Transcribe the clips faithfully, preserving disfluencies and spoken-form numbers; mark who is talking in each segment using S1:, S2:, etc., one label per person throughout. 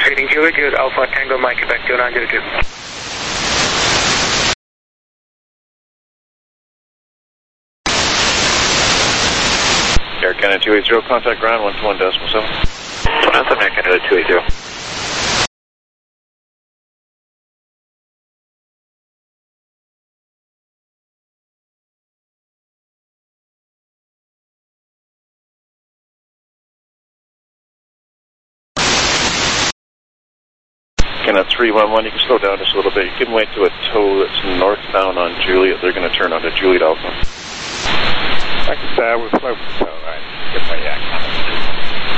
S1: Reading Juliet, Juliet Alpha Tango Mike, Quebec two nine zero two.
S2: Air Canada two eight zero, contact ground one two one decimal seven.
S1: one oh seven, Air Canada two eight zero.
S2: Canada three one one, you can slow down just a little bit. You can wait to a tow that's northbound on Juliet. They're going to turn onto Juliet Alpha.
S3: I can say I was slow for tow, right? Get my yak.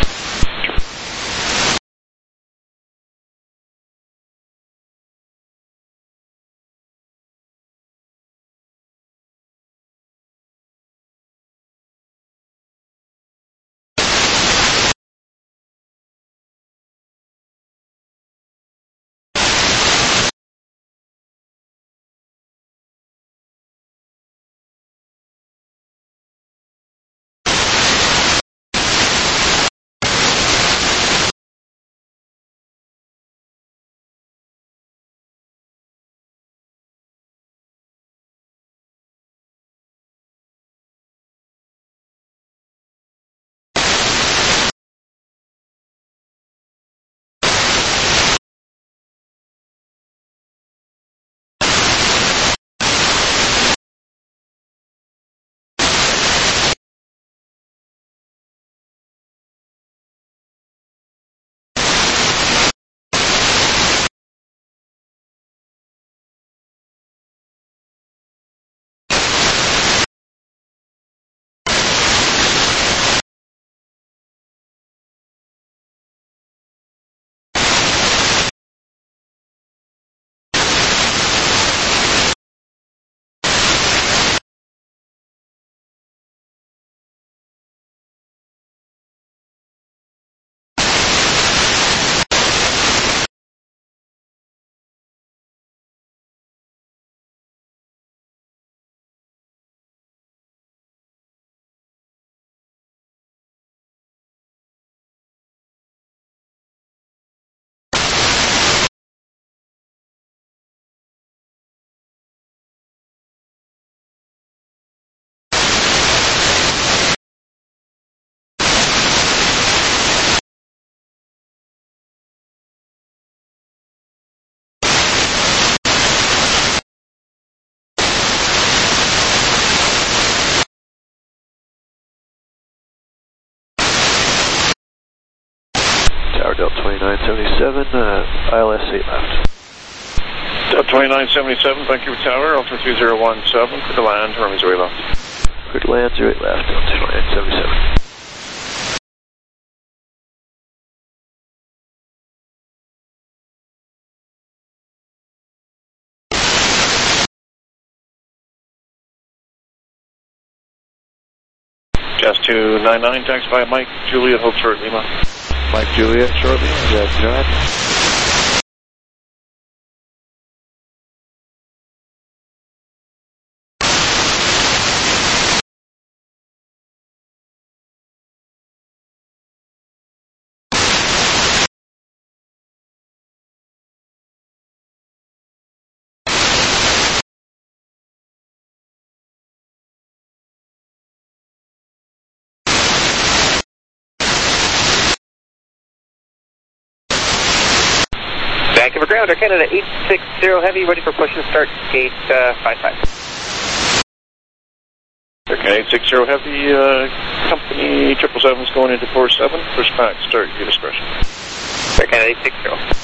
S4: Tower Delta twenty-nine seventy-seven, uh, I L S eight left.
S2: Delta twenty-nine seventy-seven, Vancouver Tower, Alpha three zero one seven, clear to land, runway zero eight left.
S4: Clear to land, zero eight left, Delta twenty-nine seventy-seven.
S2: Gas two nine nine, taxi by Mike Juliet, hope for Lima.
S4: Mike Juliet, shortly, yeah, go ahead.
S1: Vancouver ground, Air Canada eight six zero Heavy, ready for push and start, gate uh, five five.
S2: Air Canada eight six zero Heavy, uh, company triple seven's going into four seven, push back, start, your discretion.
S1: Air Canada eight six zero.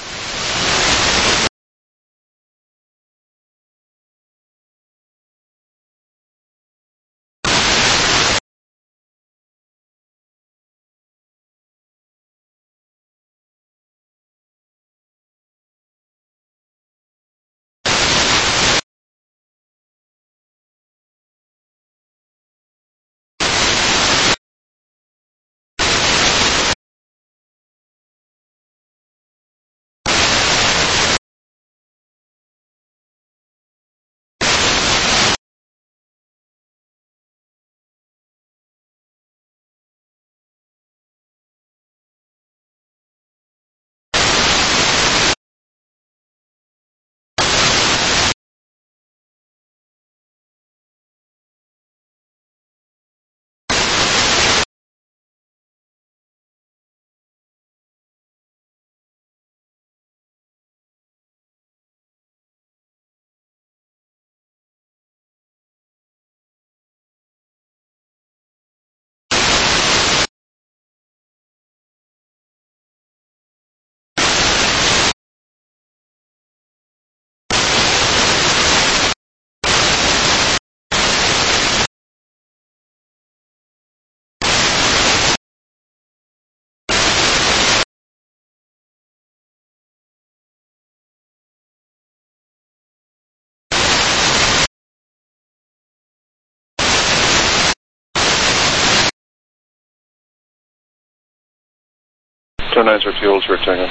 S2: two nine zero two, hold short Tango.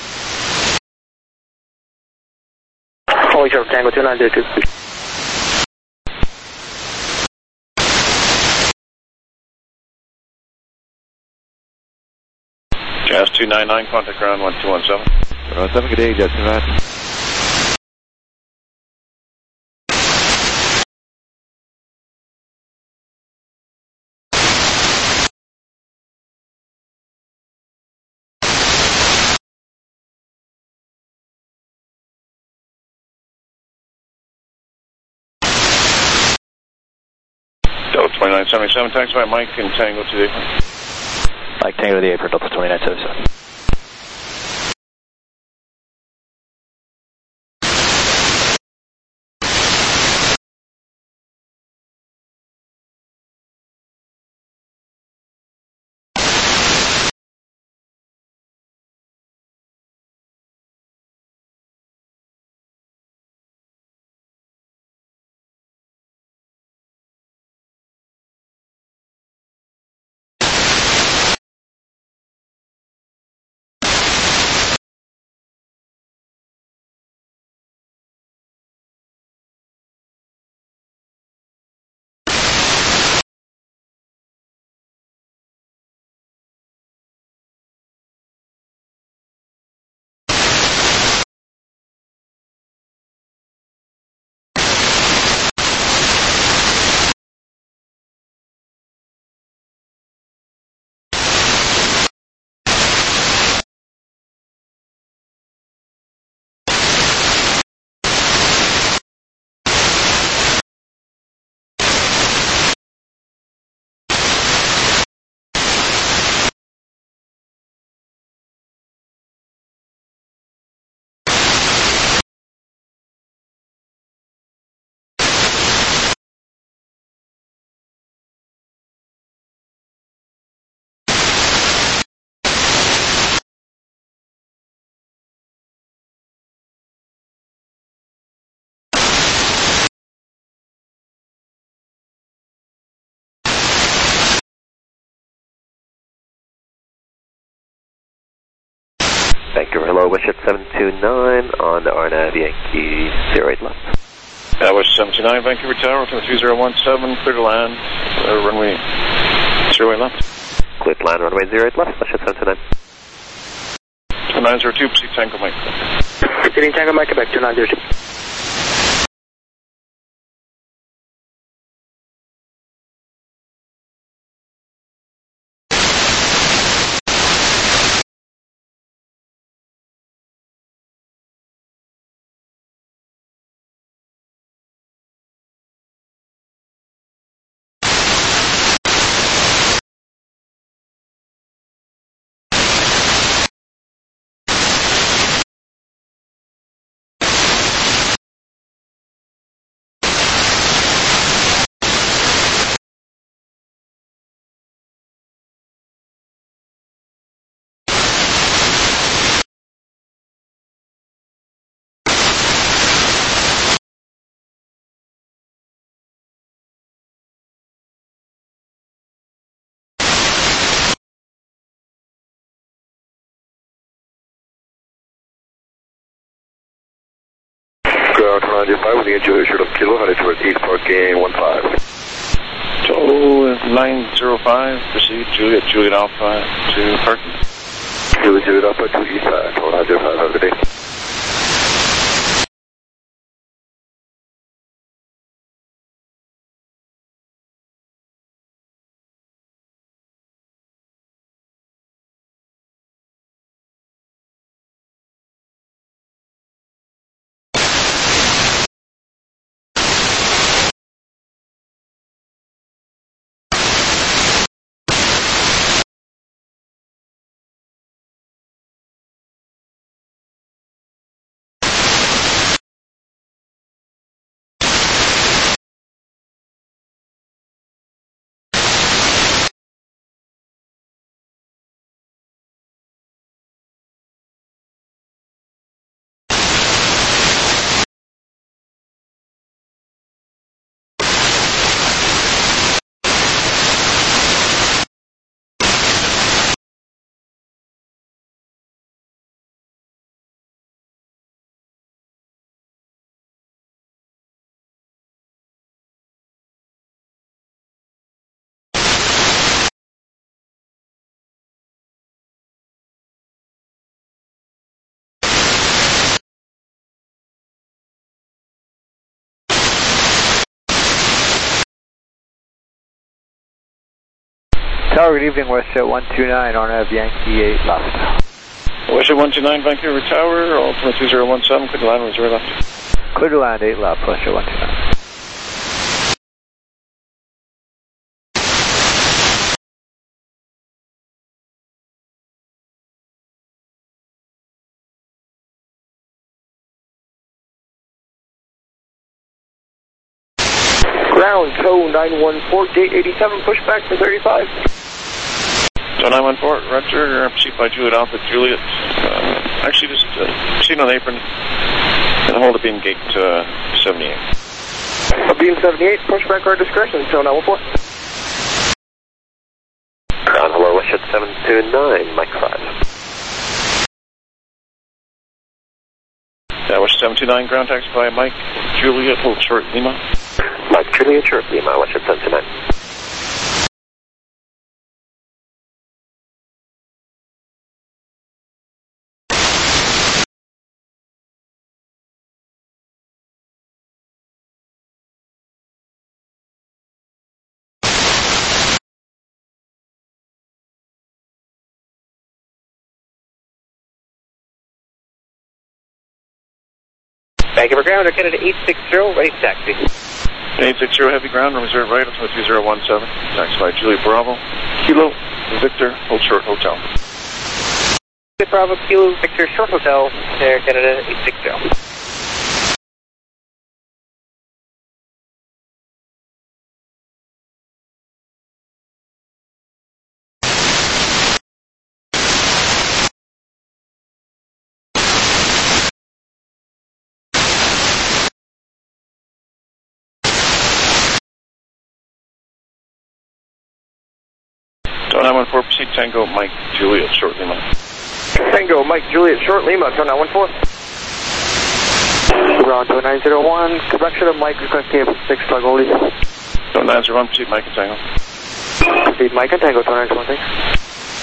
S1: Hold short Tango, two nine zero two.
S2: Jazz two nine nine, contact ground one two one seven.
S4: Ground seven, good day, Jazz two nine.
S2: Delta twenty-nine seventy-seven, taxi by Mike and Tango to the apron.
S5: Mike Tango to the apron, Delta twenty-nine seventy-seven.
S4: Vancouver, hello, Westjet seven two nine on the R N A V Yankee zero eight left.
S2: That was seven two nine, Vancouver Tower, from three zero one seven, clear to land, uh, runway zero eight left.
S4: Clear to land, runway zero eight left, Westjet seven two nine.
S2: two nine zero two, proceed Tango Mike.
S1: Proceeding Tango Mike, Quebec, two nine zero two.
S6: Ground one nine five with the Juliet Short of Kilo, headed towards East Park Game one five.
S2: Total nine zero five, proceed Juliet, Juliet Alpha to parking.
S6: Juliet, Juliet Alpha to East Side, one nine zero five, have a good day.
S4: Tower, good evening, WestJet one two nine, R N A V Yankee eight left.
S2: WestJet one two nine, Vancouver Tower, Ultima two zero one seven, clear to land, zero left.
S4: Clear to land, eight left, WestJet one two nine.
S1: Ground, tow nine one four, gate eighty-seven, push back for thirty-five.
S2: So nine one four, Roger, proceed by Juliet Alpha, Juliet. Uh, actually, just uh, proceed on the apron and hold the beam gate uh, seventy-eight.
S1: A beam seventy-eight, push back our discretion, so nine one four.
S6: Ground, hello, WestJet seven two nine, Mike five.
S2: That was seven two nine, ground taxi by Mike, Juliet, hold short, Lima.
S6: Mike Juliet, short Lima, WestJet seven two nine.
S1: Vancouver Ground, Canada eight six zero, ready for taxi.
S2: eight six zero, heavy ground, reserve right, Ultima two zero one seven, taxi by Juliet Bravo, Kilo, Victor, hold short, hotel.
S1: Bravo, Kilo, Victor, short hotel, Air Canada eight six zero.
S2: nine one four, proceed Tango, Mike, Juliet, short Lima.
S1: Tango, Mike, Juliet, short Lima, turn nine one four. Ground two nine zero one, correction of Mike, request cable six, plug only.
S2: two nine zero one, proceed Mike and Tango.
S1: Proceed Mike and Tango, two nine zero one, thanks.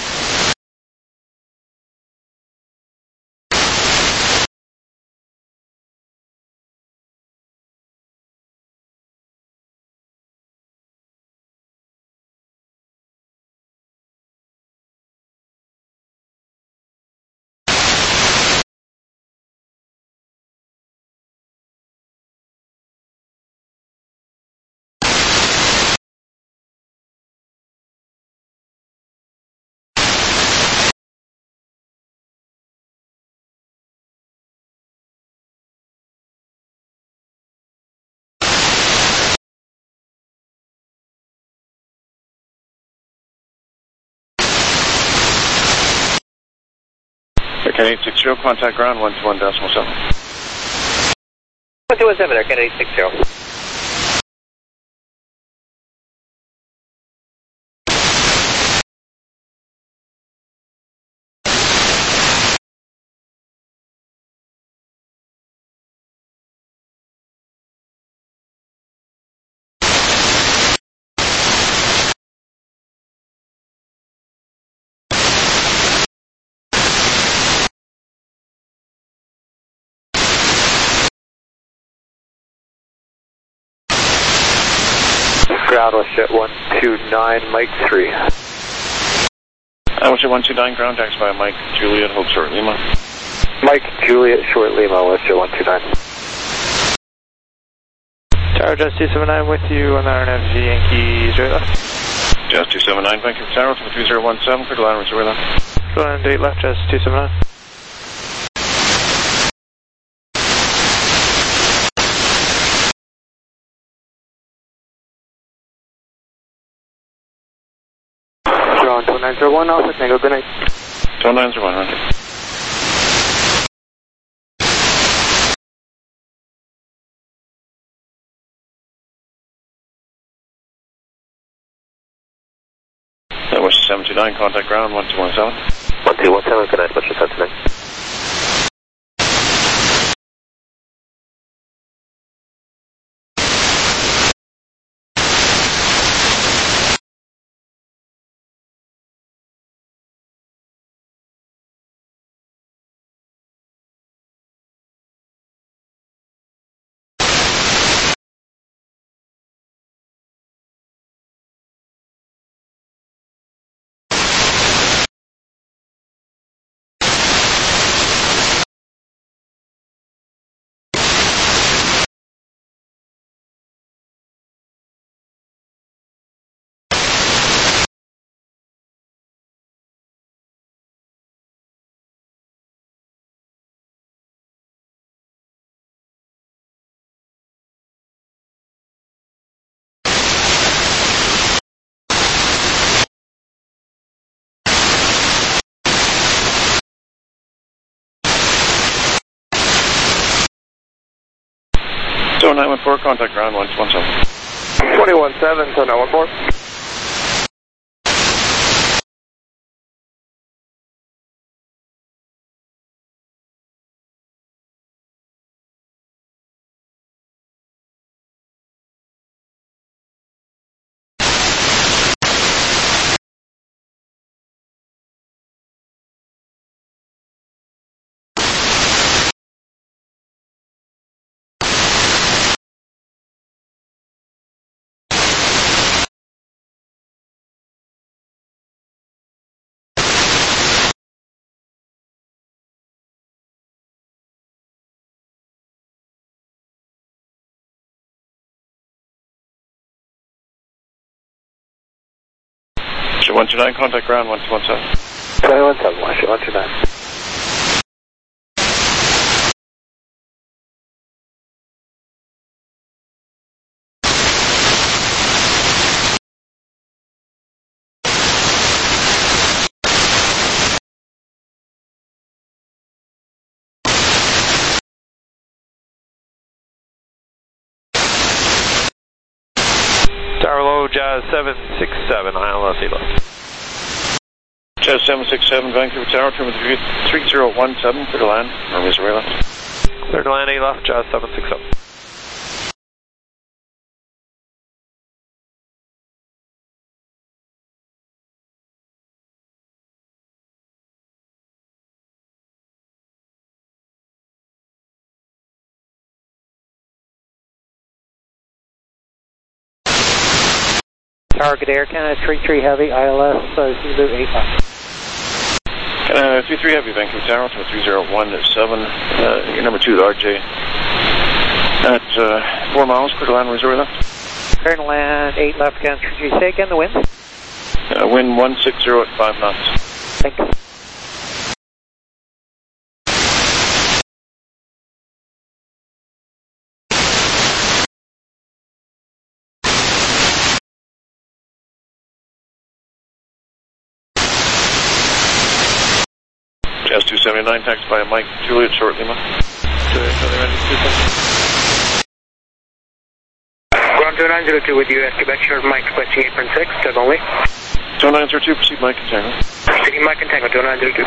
S2: Okay, eight six zero, contact ground, one two one decimal seven.
S1: one two one seven, Air Canada eight six zero.
S4: Ground, WestJet one two nine, Mike three.
S2: Uh, WestJet one two nine, ground taxi by Mike, Juliet, hold short Lima.
S4: Mike, Juliet, short Lima, WestJet one two nine. Tower, Jazz two seven nine with you on the R N F Yankee zero left.
S2: Jazz two seven nine, Vancouver Tower, Ultima two zero one seven, clear to land, zero left.
S4: Clear to land, eight left, Jazz two seven nine. Ground two nine zero one, Alpha Tango, good night.
S2: two nine zero one, Roger. That was seven two nine, contact ground, one two one seven.
S6: one two one seven, good night, WestJet seven two nine.
S2: So nine one four, contact ground one two one seven.
S6: twenty-one seven, so nine one four.
S2: one two nine, contact ground one two one seven.
S6: twenty-one seven, one two nine.
S4: Tower low, Jazz seven six seven, I L S eight left.
S2: Jazz seven six seven, Vancouver Tower, turn with three zero one seven, clear to land, runway zero left.
S4: Clear to land eight left, Jazz seven six seven.
S7: Target Air Canada three three Heavy, I L S uh, Zulu eight five.
S2: Uh, three three Heavy, Vancouver Tower, to three zero one seven, uh, your number two, R J. At uh, four miles, clear to land, Missouri left.
S7: Clear to land, eight left again, three three. Say again the wind?
S2: Uh, wind one six zero at five knots.
S7: Thank you.
S2: Jazz two seventy-nine, taxed by Mike Juliet, short Lima.
S1: Ground two nine zero two with U S Quebec, short Mike, requesting apron six, step only.
S2: two nine zero two, proceed Mike and Tango.
S1: Proceeding Mike and Tango, two nine zero two.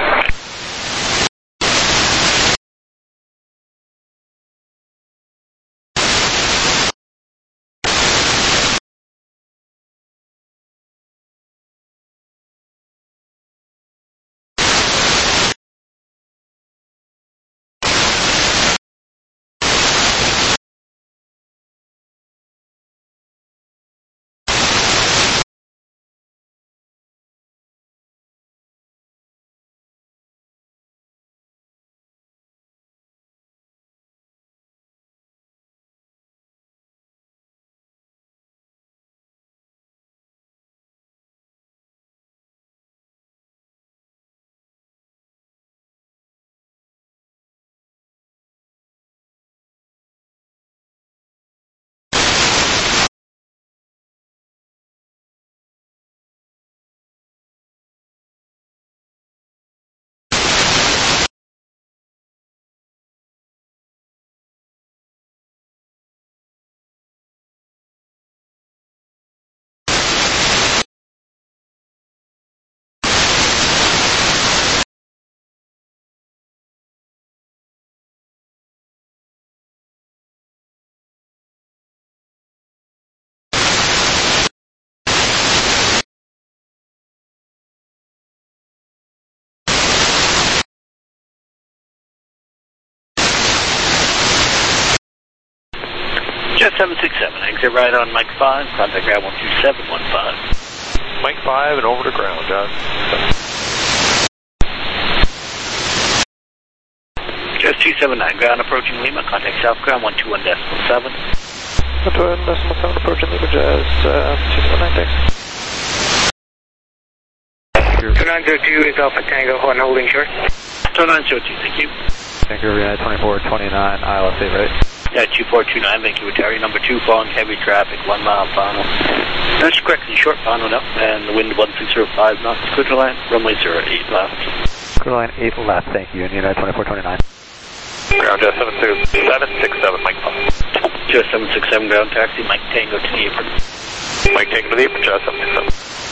S8: Jet seven six seven, exit right on Mike five, contact ground one two seven one five.
S4: Mike five and over to ground, Jazz.
S8: Jazz two seven nine, ground approaching Lima, contact south ground one two one decimal seven.
S4: one two one decimal seven, approaching Lima, Jazz uh, two seven nine, thanks.
S1: two nine zero two is Alpha Tango, one holding short.
S8: two nine zero two, thank you.
S5: Vancouver United twenty-four twenty-nine, I L S eight right.
S8: Yeah, two four two nine, Vancouver Terry, number two, following heavy traffic, one mile final. That's correctly short final up, and the wind one six zero five knots, clear to land, runway zero eight left.
S5: Clear line eight left, thank you, and United twenty-four twenty-nine.
S6: Ground Jazz seven six seven, Mike five.
S8: Joe seven six seven ground taxi, Mike Tango to the apron.
S2: Mike Tango to the apron, Joe seven six seven.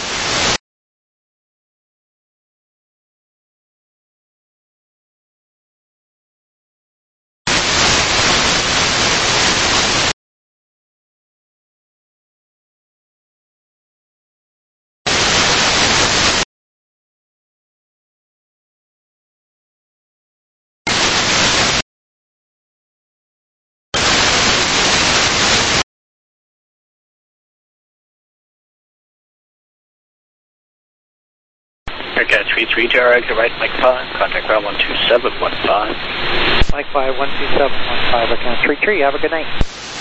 S8: Aircat three three, Tower exit right, Mike five, contact ground one two seven one five.
S7: Mike five, one two seven one five, Aircat three three, have a good night.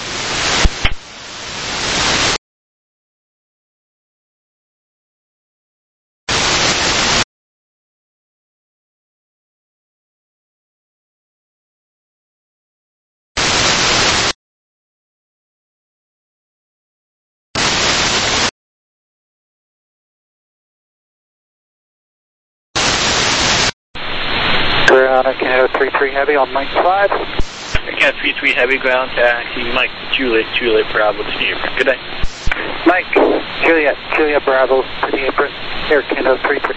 S7: Ground Canada three three Heavy on Mike five.
S8: Aircat three three Heavy ground taxi, Mike Juliet, Juliet Bravo to the apron. Good night.
S7: Mike, Juliet, Juliet Bravo to the apron, Air Canada three three.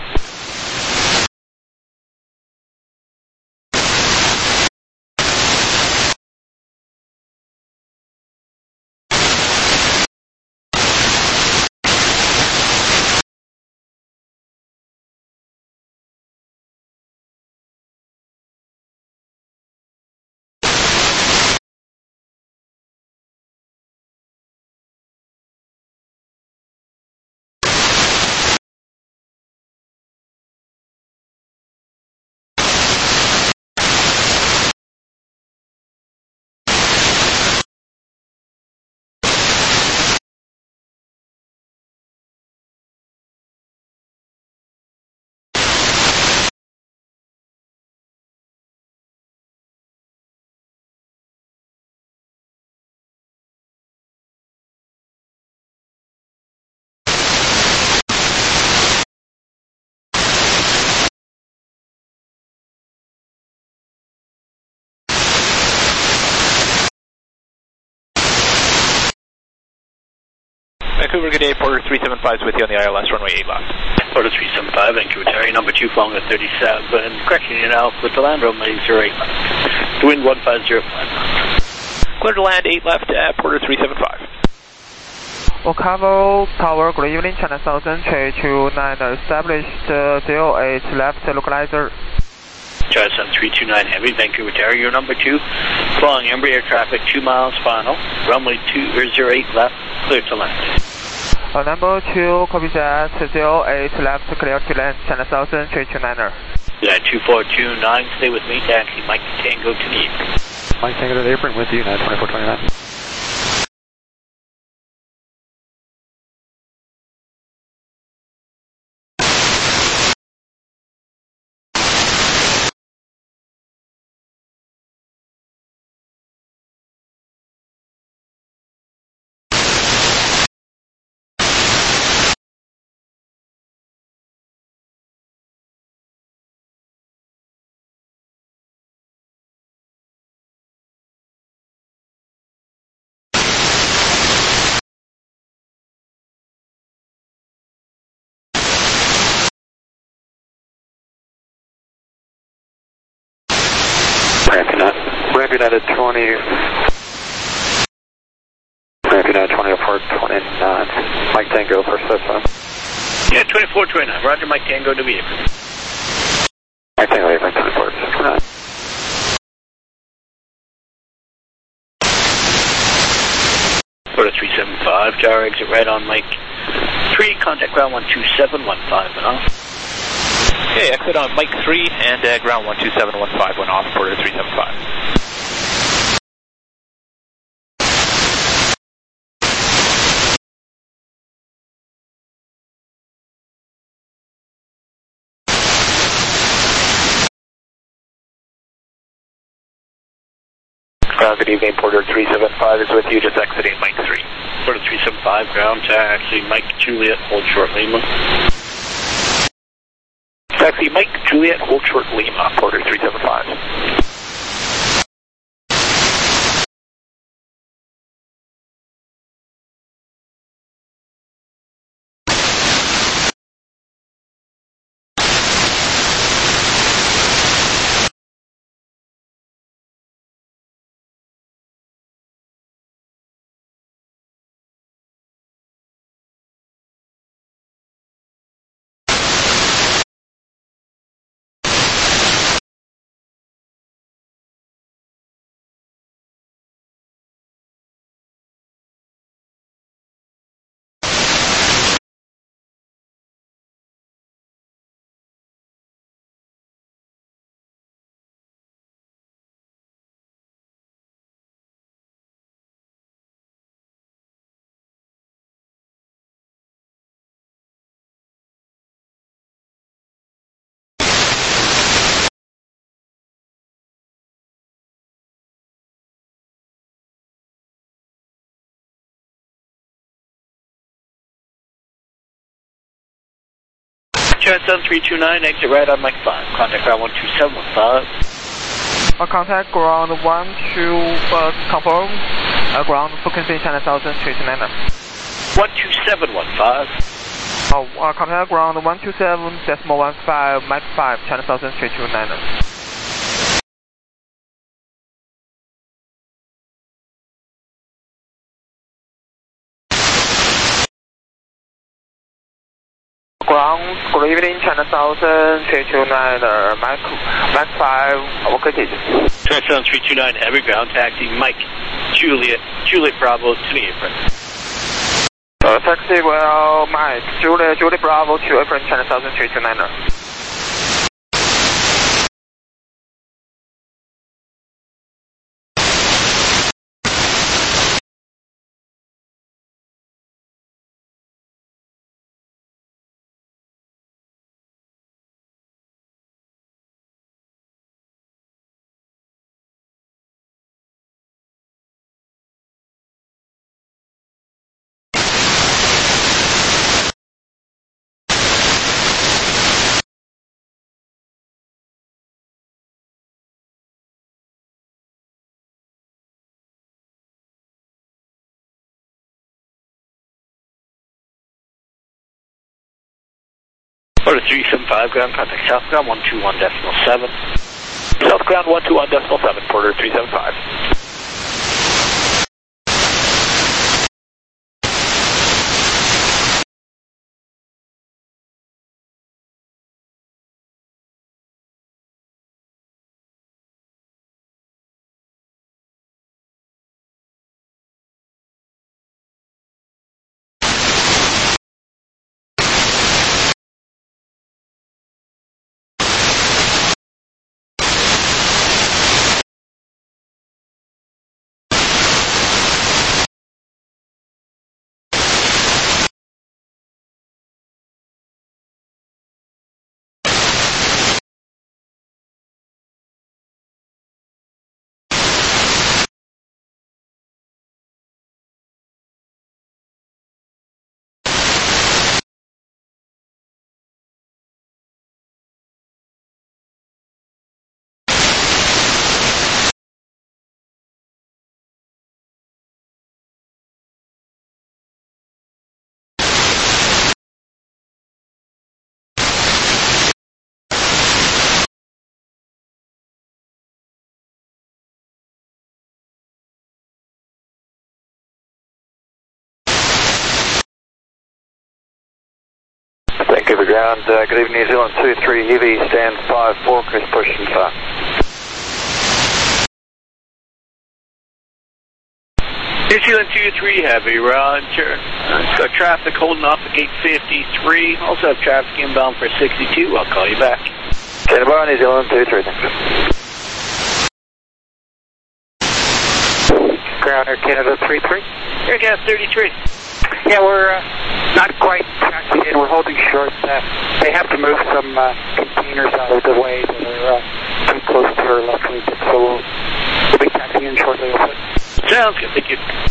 S5: Vancouver, good day, Porter three seven five is with you on the I L S, runway eight left.
S8: Porter three seven five, Vancouver, Terry, number two, following at thirty-seven. Correction, you now, with the land runway zero eight left. The wind one five zero five.
S5: Clear to land eight left at Porter three seven five.
S9: Ocavo Tower, good evening, China Southern, three two nine, established uh, zero eight left localizer.
S8: Charlie Sun three two nine Heavy, Vancouver, Terry, your number two, following Embraer traffic, two miles final, runway two, or zero eight left, clear to land.
S9: Uh, number two, copy that, zero eight left, clear to land, China Southern, three two niner.
S8: Yeah, two four two nine, stay with me, taxi, Mike Tango to the apron.
S5: Mike Tango to the apron with you, nine twenty-four twenty-nine.
S6: Ramp United twenty. Ramp United twenty-four twenty-nine. Mike Tango for Cessna.
S8: Yeah, twenty-four twenty-nine. Roger, Mike Tango to the apron.
S6: Mike Tango, apron twenty-four twenty-nine.
S8: Porter three seven five, tower exit right on Mike three, contact ground one two seven one five and off.
S5: Okay, exit on Mike three and uh, ground one two seven one five went off, Porter three seven five.
S8: Uh, good evening, Porter three seven five is with you, just exiting Mike three. Porter three seven five, ground taxi, Mike Juliet, hold short Lima. Taxi, Mike Juliet, hold short Lima, Porter three seven five. Transcend three two nine, exit right on Mike five. Contact ground one two seven one five.
S9: Uh, contact ground one two, uh, confirm. Uh, ground frequency China Southern three two nine.
S8: one two seven one five.
S9: Oh, uh, contact ground one two seven decimal one five, Mike five, China Southern three two nine.
S7: Ground, good evening, China Southern three two nine, uh, Mike, Mike five, okay,
S8: Transcend three two nine, heavy ground taxi, Mike, Juliet, Juliet Bravo to the apron.
S7: Uh, taxi, well, Mike, Juliet, Juliet Bravo to apron, China Southern three two nine.
S8: Order three seven five, ground contact south ground one two one decimal seven.
S5: South ground one two one decimal seven, Porter three seven five.
S6: Thank you for ground. Uh, good evening, New Zealand two three Heavy, stand five four, Chris pushing five.
S8: New Zealand two three Heavy, roger. Uh, it's got traffic holding off at gate fifty-three. Also have traffic inbound for sixty-two. I'll call you back.
S6: Canberra, New Zealand two three, thanks.
S7: Ground Air Canada three three.
S8: Air Gas thirty-three.
S7: Yeah, we're uh, not quite taxiing in. We're holding short. Uh, they have to move some uh, containers out of the way that are uh, too close to our left wing, so we'll, we'll be taxiing in shortly.
S8: Sounds good. Thank you.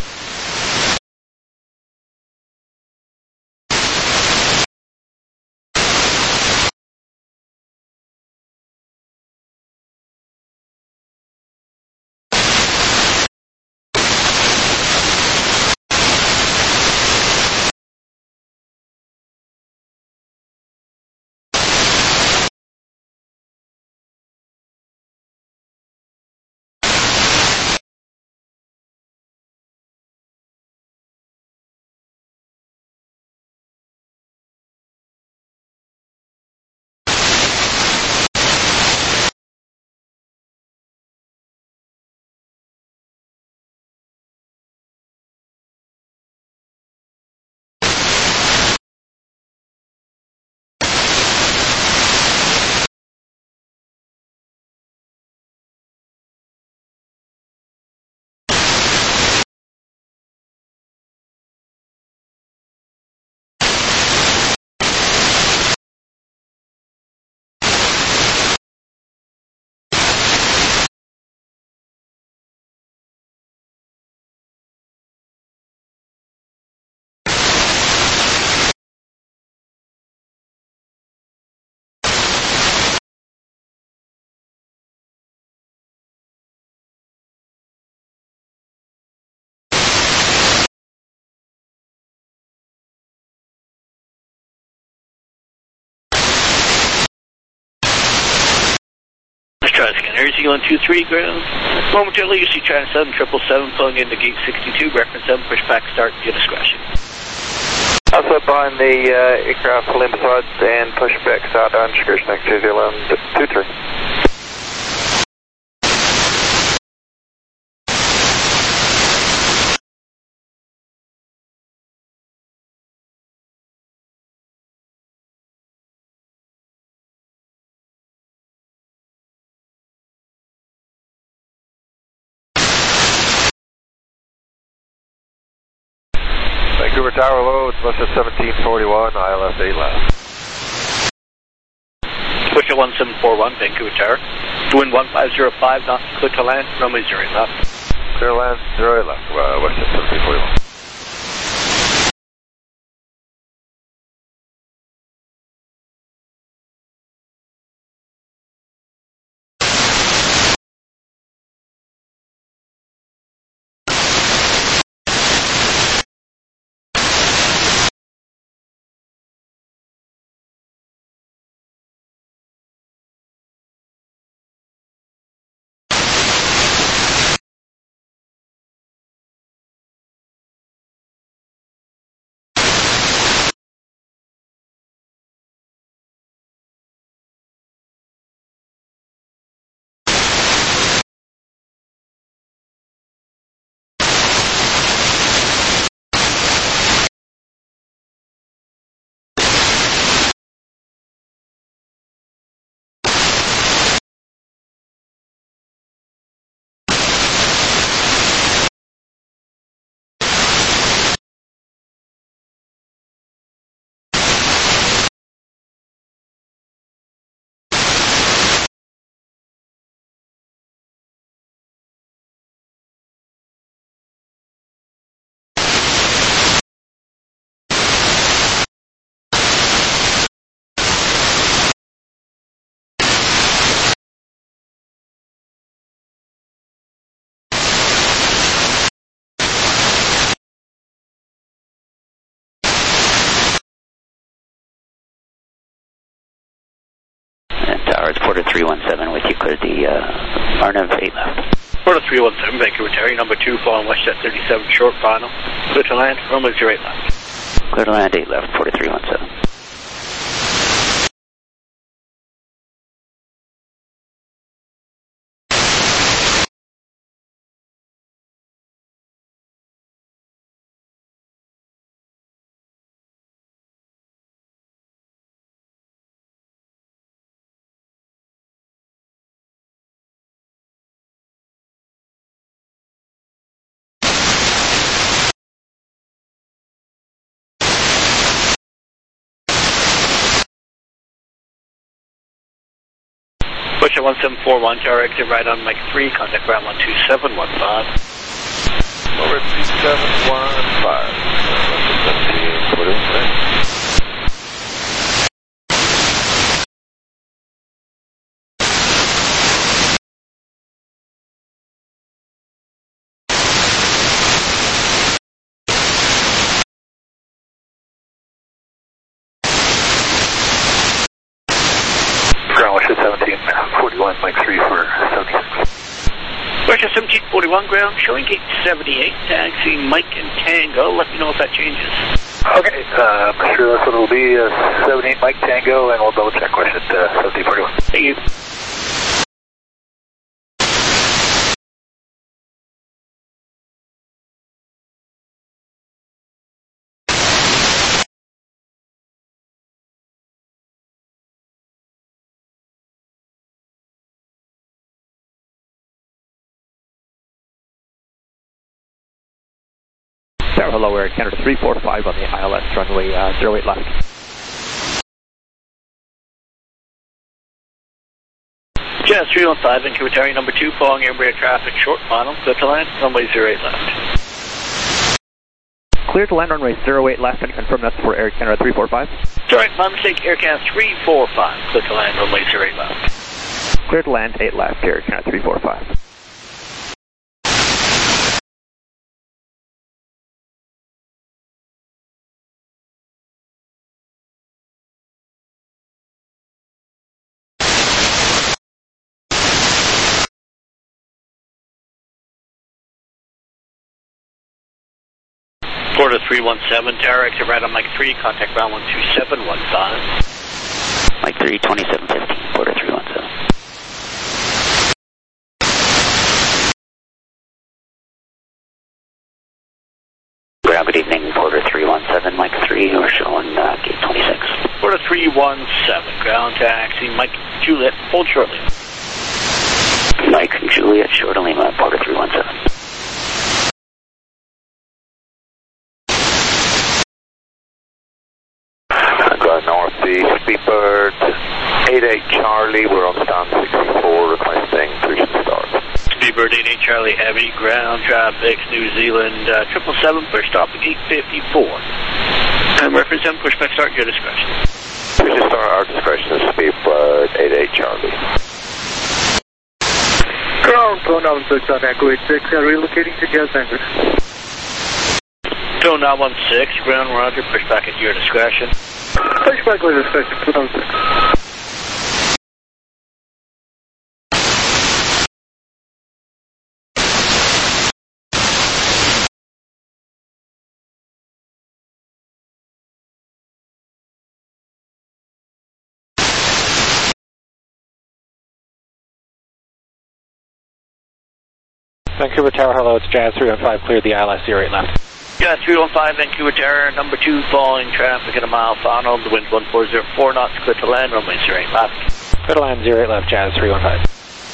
S8: Try to scan Air Zealand two three ground. Momentarily, you see China seven triple seven pulling into gate sixty-two, reference seven, push back, start, your discretion.
S6: Also behind the uh, aircraft, pull in beside and push back, start on discretion, two Zealand two three.
S4: Vancouver Tower low, it's Buster seventeen forty-one, I L S eight left.
S8: Pusher one seven four one, Vancouver Tower. Wind one five zero five, knots, clear to land, runway zero eight left.
S4: Clear land, zero eight left, uh, Western seventeen forty-one.
S10: Tower, it's Porter three one seven with you, clear the uh, R N A V eight left.
S8: Porter three one seven, Vancouver Tower, number two, following WestJet thirty-seven, short final. Clear to land, runway zero eight left.
S10: Clear to land eight left, Porter three one seven.
S8: Pusher one seven four one, tower exit right on Mike three, contact ground one two seven one five.
S4: Over two seven one five. seventeen forty-one.
S6: seventeen forty-one, Mike three for seventy-six.
S8: Russia seventeen forty-one ground, showing gate seventy-eight, taxi Mike and Tango. Let me know if that changes.
S6: Okay, uh, I'm sure that's what it'll be, uh, seventy-eight Mike Tango, and we'll double check question at uh, seventeen forty-one.
S8: Thank you.
S11: Tower, hello, Air Canada three four five on the I L S runway uh, zero eight left.
S8: Jazz three one five, Vancouver Tower, number two, following Embraer traffic, short final, clear to land, runway zero eight left.
S11: Clear to land, runway zero eight left, and confirm that's for Air Canada three four five.
S8: Sorry, my mistake, Air Canada three four five, clear to land, runway zero eight left.
S11: Clear to land, eight left, Air Canada three four five.
S8: Porter three one seven, Tower exit right on Mike three, contact ground one two seven one five.
S10: Mike three, twenty-seven fifteen, Porter three one seven. Ground, good evening, Porter three one seven, Mike three, we're showing uh, gate twenty-six.
S8: Porter three one seven, ground taxi, Mike Juliet, hold shortly.
S10: Mike Juliet, short of Lima, Porter three one seven.
S6: Going northeast, Speedbird eight eight Charlie, we're on stand sixty-four, requesting cruise start.
S8: Speedbird eight eight Charlie Heavy, ground traffic, New Zealand, uh, triple seven, first stop at eight fifty-four. And reference M, pushback start, your discretion.
S6: Push start, our discretion is Speedbird eight eight Charlie.
S7: Ground, two nine one six on Echo eight six, uh, relocating to Gas Anchor.
S8: two nine one six, ground roger, pushback at your discretion.
S7: Pushback with discretion, two nine one six.
S3: Vancouver Tower, hello, it's Jazz three one five, cleared the I L S zero eight left.
S8: Yeah, three one five, Vancouver Tower, number two, following traffic at a mile final, the wind one four zero four knots, clear to land, runway zero eight left.
S3: Clear to land, zero eight left, Jazz three one five.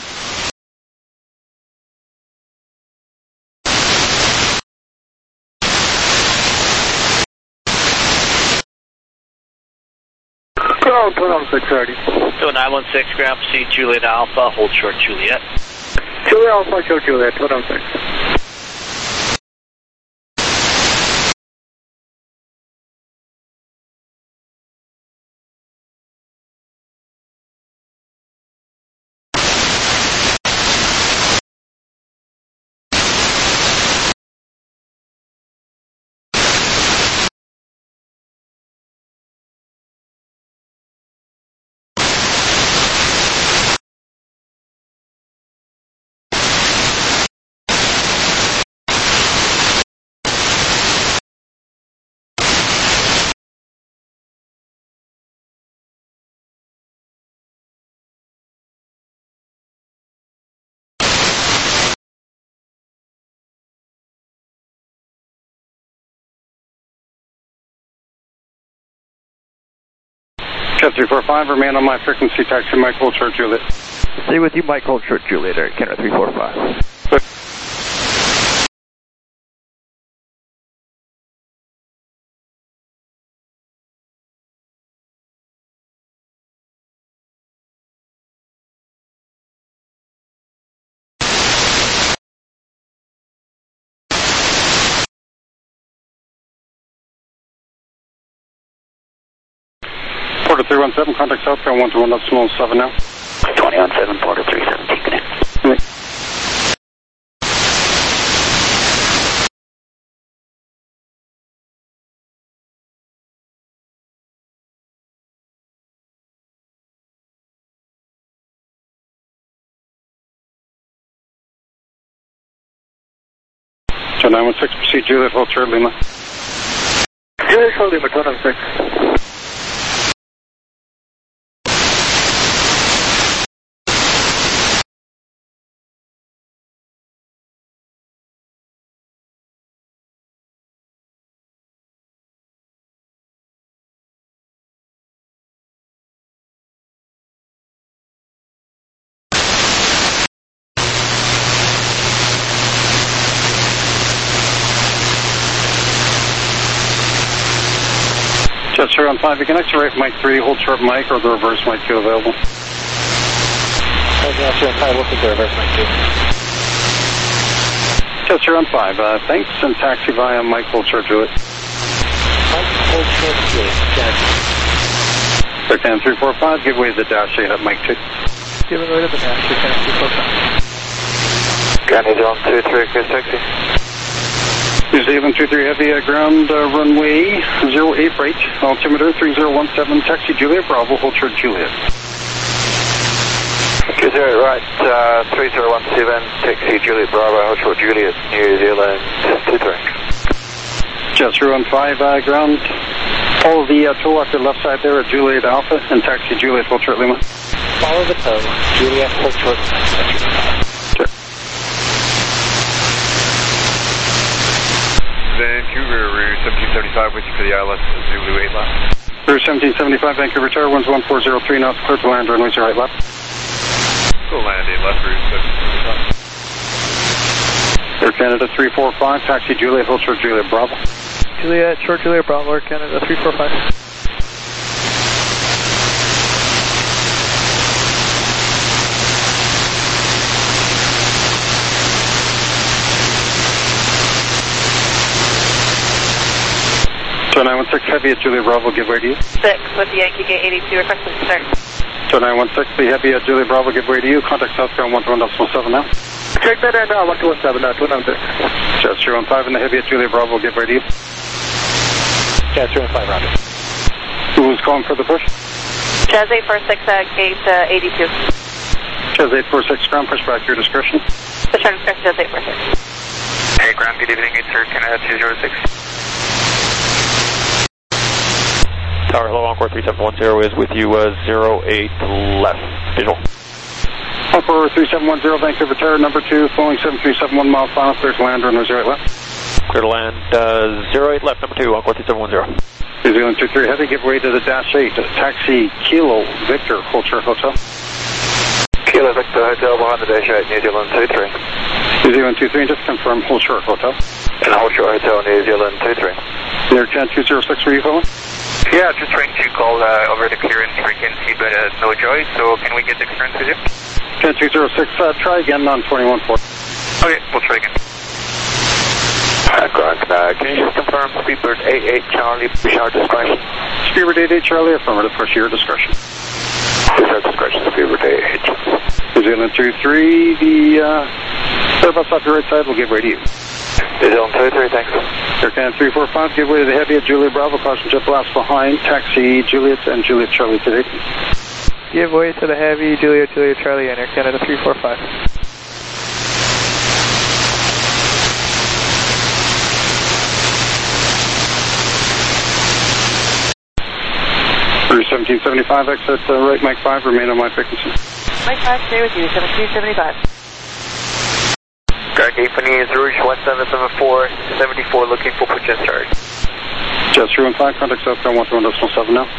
S7: Ground, two nine one six ready.
S8: two nine one six, ground proceed, Juliet Alpha, hold short Juliet.
S7: Juliet Alpha, show Juliet, two nine one six.
S3: Cat three four five, remain on my frequency, taxi Mike Hold Short Juliet.
S11: Stay with you, Mike Hold Short Juliet, Eric Canada three four five.
S3: Porter three one seven, contact southbound one two one decimal seven now.
S10: twenty one seven, Porter three seventeen, connect.
S3: Right. So nine one six, proceed Juliet, hold short Lima.
S7: Juliet, hold Lima, two nine six.
S3: Chester on five, you can activate Mike three, hold short Mike, or the reverse Mike two available.
S11: Chester on five, look at the reverse Mike two.
S3: Chester on five, uh, thanks, and taxi via Mike hold short Juliet.
S11: Mike Hold Short Juliet, Jazz.
S3: Circan three four five, give way to the dash eight at Mike two.
S11: Giving way to the dash, Circan three four five.
S6: Granny John two three, clear taxi.
S3: New Zealand two three Heavy, uh, ground uh, runway zero eight right, altimeter three zero one seven, taxi Juliet, Bravo, hold short Juliet.
S6: two zero right, uh, three zero one seven, taxi Juliet, Bravo, hold short Juliet, New Zealand two three.
S3: Jet three one five, uh, ground. Follow the uh, tow off your left side there at Juliet Alpha and taxi Juliet Full Short Lima.
S5: Follow the tow, Juliet Full Short Lima.
S3: Sure.
S12: Vancouver, Route seventeen seventy-five, with you for the I L S Zulu eight left.
S3: Route seventeen seventy-five, Vancouver Tower, one's one four zero three knots, clear to land, runway zero eight left.
S12: Go land eight left, Route seventeen seventy-five.
S3: Air Canada three four five, taxi Juliet, hold short Juliet Bravo.
S9: Juliet, short Juliet Bravo, Air Canada three four five.
S3: So nine one six Heavy at Juliet Bravo, give way to you.
S13: six with the Yankee Gate eighty-two, requesting start.
S3: So nine one six, the Heavy at Juliet Bravo, give way to you. Contact southbound one two one point seven now.
S7: Check that in now, one two one seven, uh, two nine six.
S3: Jet three one five and the Heavy at Juliet Bravo, give way to you.
S5: Jet three one five, roger.
S3: Who's calling for the push?
S13: Jazz eight four six, uh, Gate uh, eighty-two.
S3: Jazz eight four six, ground push back, your discretion.
S13: Push our discretion, Jazz eight four six.
S6: Hey, ground, good evening, it's Air Canada two zero six.
S11: Tower, hello, Encore three seven one zero is with you, uh, zero eight left. Visual.
S3: Encore three seven one zero, Vancouver Tower, number two, flowing seven three seven one miles final, clear to land, runway zero eight left.
S11: Clear to land, uh, zero eight left, number two, Encore three seven one zero.
S3: New Zealand two three Heavy, give way to the Dash eight, taxi Kilo Victor, hold short hotel.
S6: Kilo Victor Hotel, behind the Dash eight, New Zealand two three.
S3: New Zealand two three, just confirm, hold short hotel.
S6: And hold short hotel, New Zealand two three.
S3: Air Canada two zero six, were you calling?
S6: Yeah, just trying to call uh, over the clearance frequency, but uh, no joy, so can we get the clearance with you?
S3: Canada two zero six, uh, try again on twenty-one four.
S6: Okay, we'll try again. Uh, Grant, uh, can you just confirm Speedbird eight eight Charlie, push our discretion?
S3: Speedbird eight eight Charlie, affirmative, push your discretion.
S6: Push our discretion, Speedbird eight eight.
S3: New Zealand two three, the uh, Airbus off your right side will give way to you.
S6: New Zealand two three, thanks.
S3: Air Canada three four five, give way to the Heavy at Juliet Bravo, caution jet blast behind, taxi Juliet and Juliet Charlie today.
S9: Give way to the Heavy, Juliet, Juliet Charlie, and Air Canada three four five.
S3: Route seventeen seventy-five, exit uh, right, Mike five, remain on my frequency.
S13: Mike five, stay with you, seventeen seventy-five.
S6: Grant Japanese, Rouge one seven seven four, seventy-four, looking for push and start.
S3: Jet three one five, contact southbound one two one point seven now.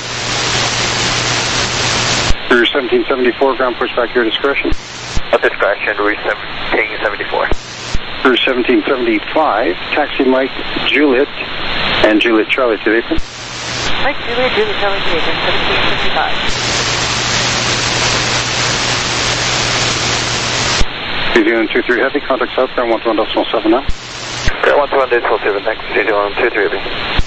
S3: Route seventeen seventy-four, ground push back, your discretion.
S6: At discretion, Route seventeen seventy-four.
S3: Route seventeen seventy-five, taxi Mike Juliet and Juliet Charlie to the apron.
S13: Mike Juliet, Juliet Charlie to the apron, seventeen seventy-five.
S3: New Zealand two three Heavy, contact southbound one two one point seven now.
S6: Okay, one two one point seven, thanks. New Zealand two three Heavy.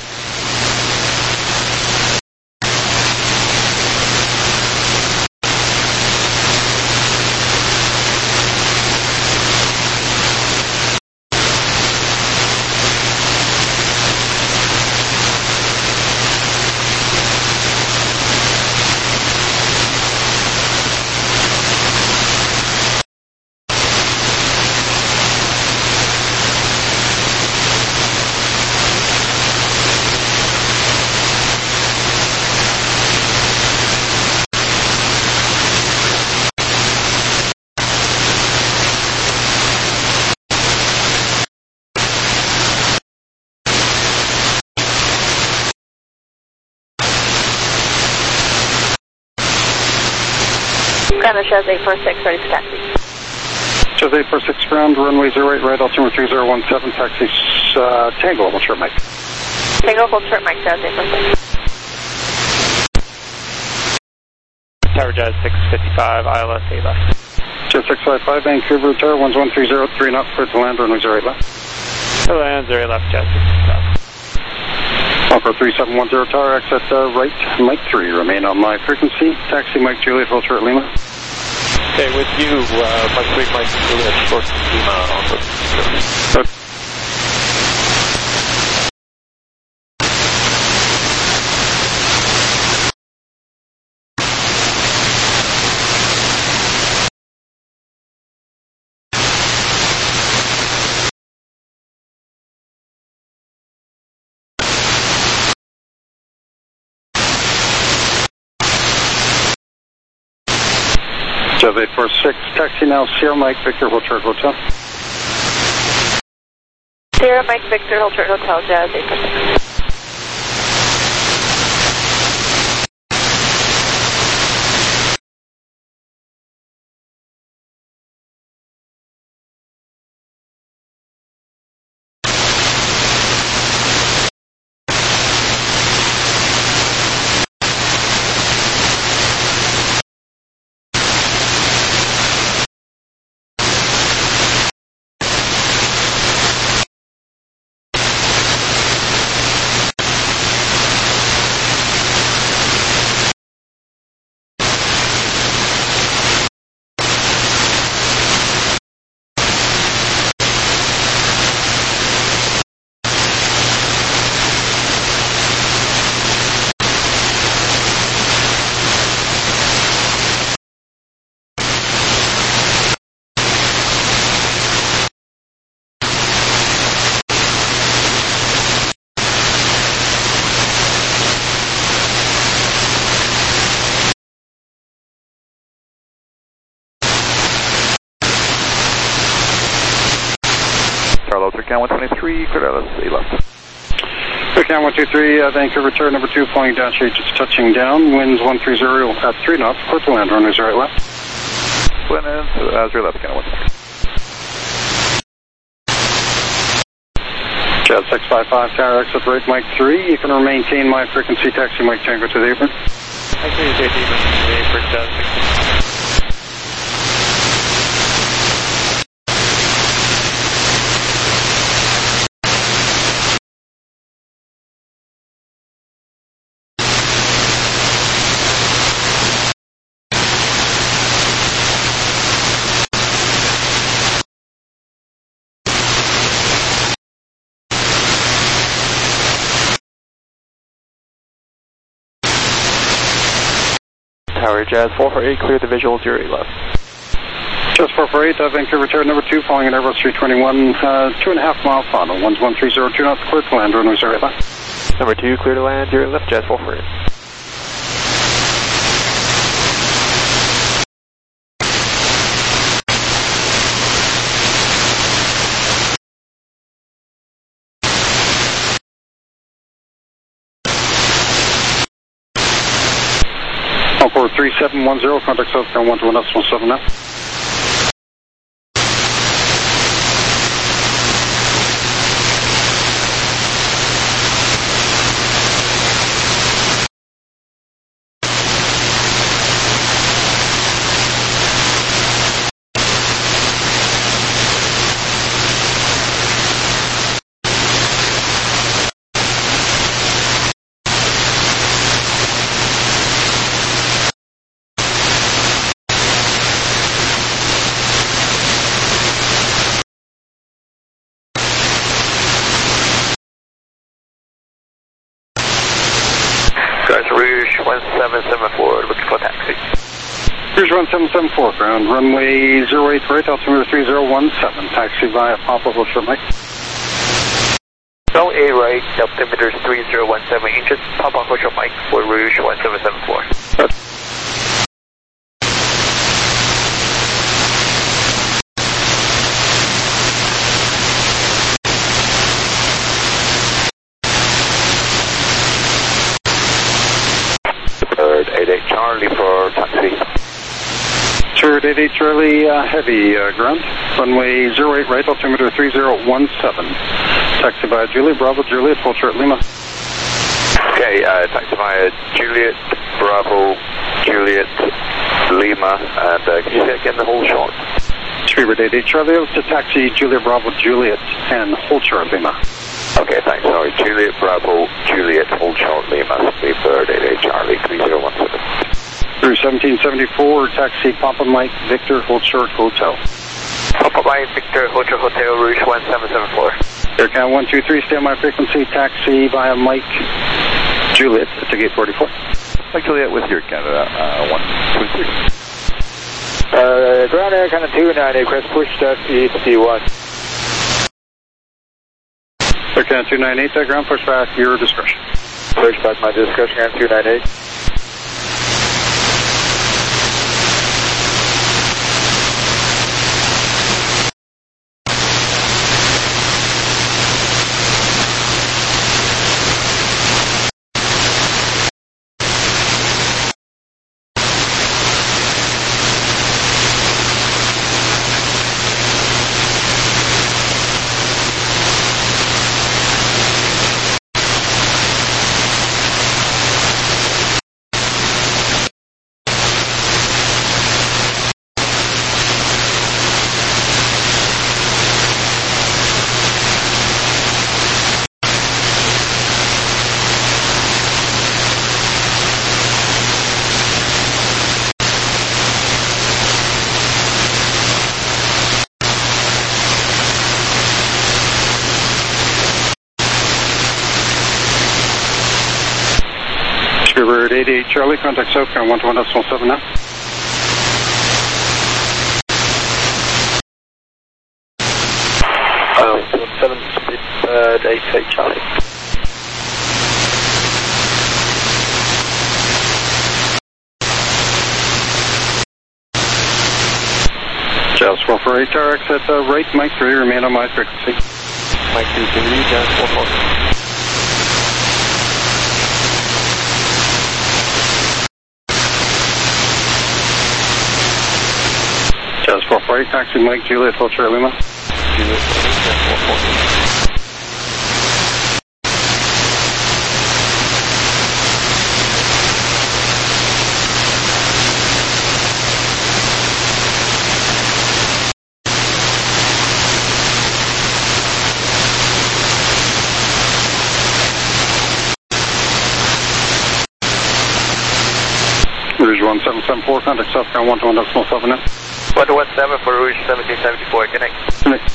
S13: Ground Chaz eight four six, ready for taxi.
S3: Chaz eight four six ground, runway zero eight right, altimeter three zero one seven, taxi uh, Tango, hold short Mike.
S13: Tango, hold short Mike, Chaz eight four six.
S5: Tower Jazz six fifty-five, I L S eight left.
S3: Jet six five five, Vancouver Tower, one's one three zero three knots, clear to land, runway zero eight left.
S5: Clear to land, zero eight left, Jazz six fifty-five.
S3: Alpha three seven one zero Tower, exit uh, right, Mike three, remain on my frequency, taxi Mike Juliet, hold short Lima.
S11: Okay, with you, uh, Mike three, Mike Juliet, short Lima, on the
S3: Jazz eight four six, taxi now, Sierra Mike, Victor, Hotel, Hotel.
S13: Sierra Mike Victor, Hotel, Hotel, Jazz eight four six.
S12: Turcan one twenty-three, clear L S eight left.
S3: Turcan one two three, uh, Vancouver turn number two, flying down straight, just touching down, winds one three zero at three knots, clear to land, runners right left.
S12: Wind in, uh, zero left, Turcan one two three.
S3: Jazz six five five, tower exit right, Mike three, you can maintain my frequency, taxi Mike Tango to the apron.
S11: Taxi to the apron, Jazz six five five.
S4: Tower Jazz four four eight, clear the visual, zero eight left.
S3: Jazz four four eight, uh, Vancouver turn number two, following an Airbus three twenty-one, uh, two and a half mile final, winds one three zero, two knots, clear to land, runners right left.
S4: Number two, clear to land, zero left, Jazz four four eight.
S3: For three seven one zero, contact South Ground one to one decimal seven now.
S6: Rouge one seven seven four, looking for taxi.
S3: Rouge one seven seven four, ground runway zero eight right, altimeter three zero one seven, taxi via Papa Hotel Mike.
S6: zero eight right, altimeter three zero one seven inches, Papa Hotel Mike for Rouge one seven seven four.
S3: Good.
S6: eight eight Charlie for taxi.
S3: Turd eight eight Charlie, uh, heavy uh, ground. Runway zero eight right, altimeter three zero one seven. Taxi via Juliet, Bravo, Juliet, full short Lima.
S6: Okay, uh, taxi via Juliet, Bravo, Juliet, Lima, and uh, can you say again the whole short?
S3: Speedbird eight eight Charlie, to taxi Juliet, Bravo, Juliet, and hold short Lima.
S6: Okay, thanks, sorry. Juliet, Bravo, Juliet, hold short Lima, Speedbird eight eight Charlie, three zero one seven.
S3: Through seventeen seventy-four, taxi Papa Mike, Victor, hold short Hotel.
S6: Papa Mike, Victor, Hotel, Hotel, Rouge one seven seven four.
S3: Aircount one two three, stand by frequency, taxi via Mike, Juliet, to gate forty-four.
S12: Mike Juliet with your Canada, uh, one two three.
S14: Uh, ground air Canada two ninety, request push start E C one.
S3: Aircount two nine eight, that ground push back, your discretion.
S14: Push back my discretion, ground two nine eight.
S3: Spirit eighty-eight Charlie, contact southbound one twenty decimal seven now.
S8: Uh, seven, uh, eighty-eight Charlie.
S3: Jazz four four eight, R X at uh, right, Mike three, remain on my frequency.
S4: Mike two three, Jazz four four.
S3: Jazz four four eight, taxi Mike Juliet, Hotel Lima.
S4: Juliet, Jazz four four eight.
S3: Rouge one seven seven four, contact southbound one twenty decimal seven now.
S6: one one seven for Rouge seventeen seventy-four, connect.
S3: Connect.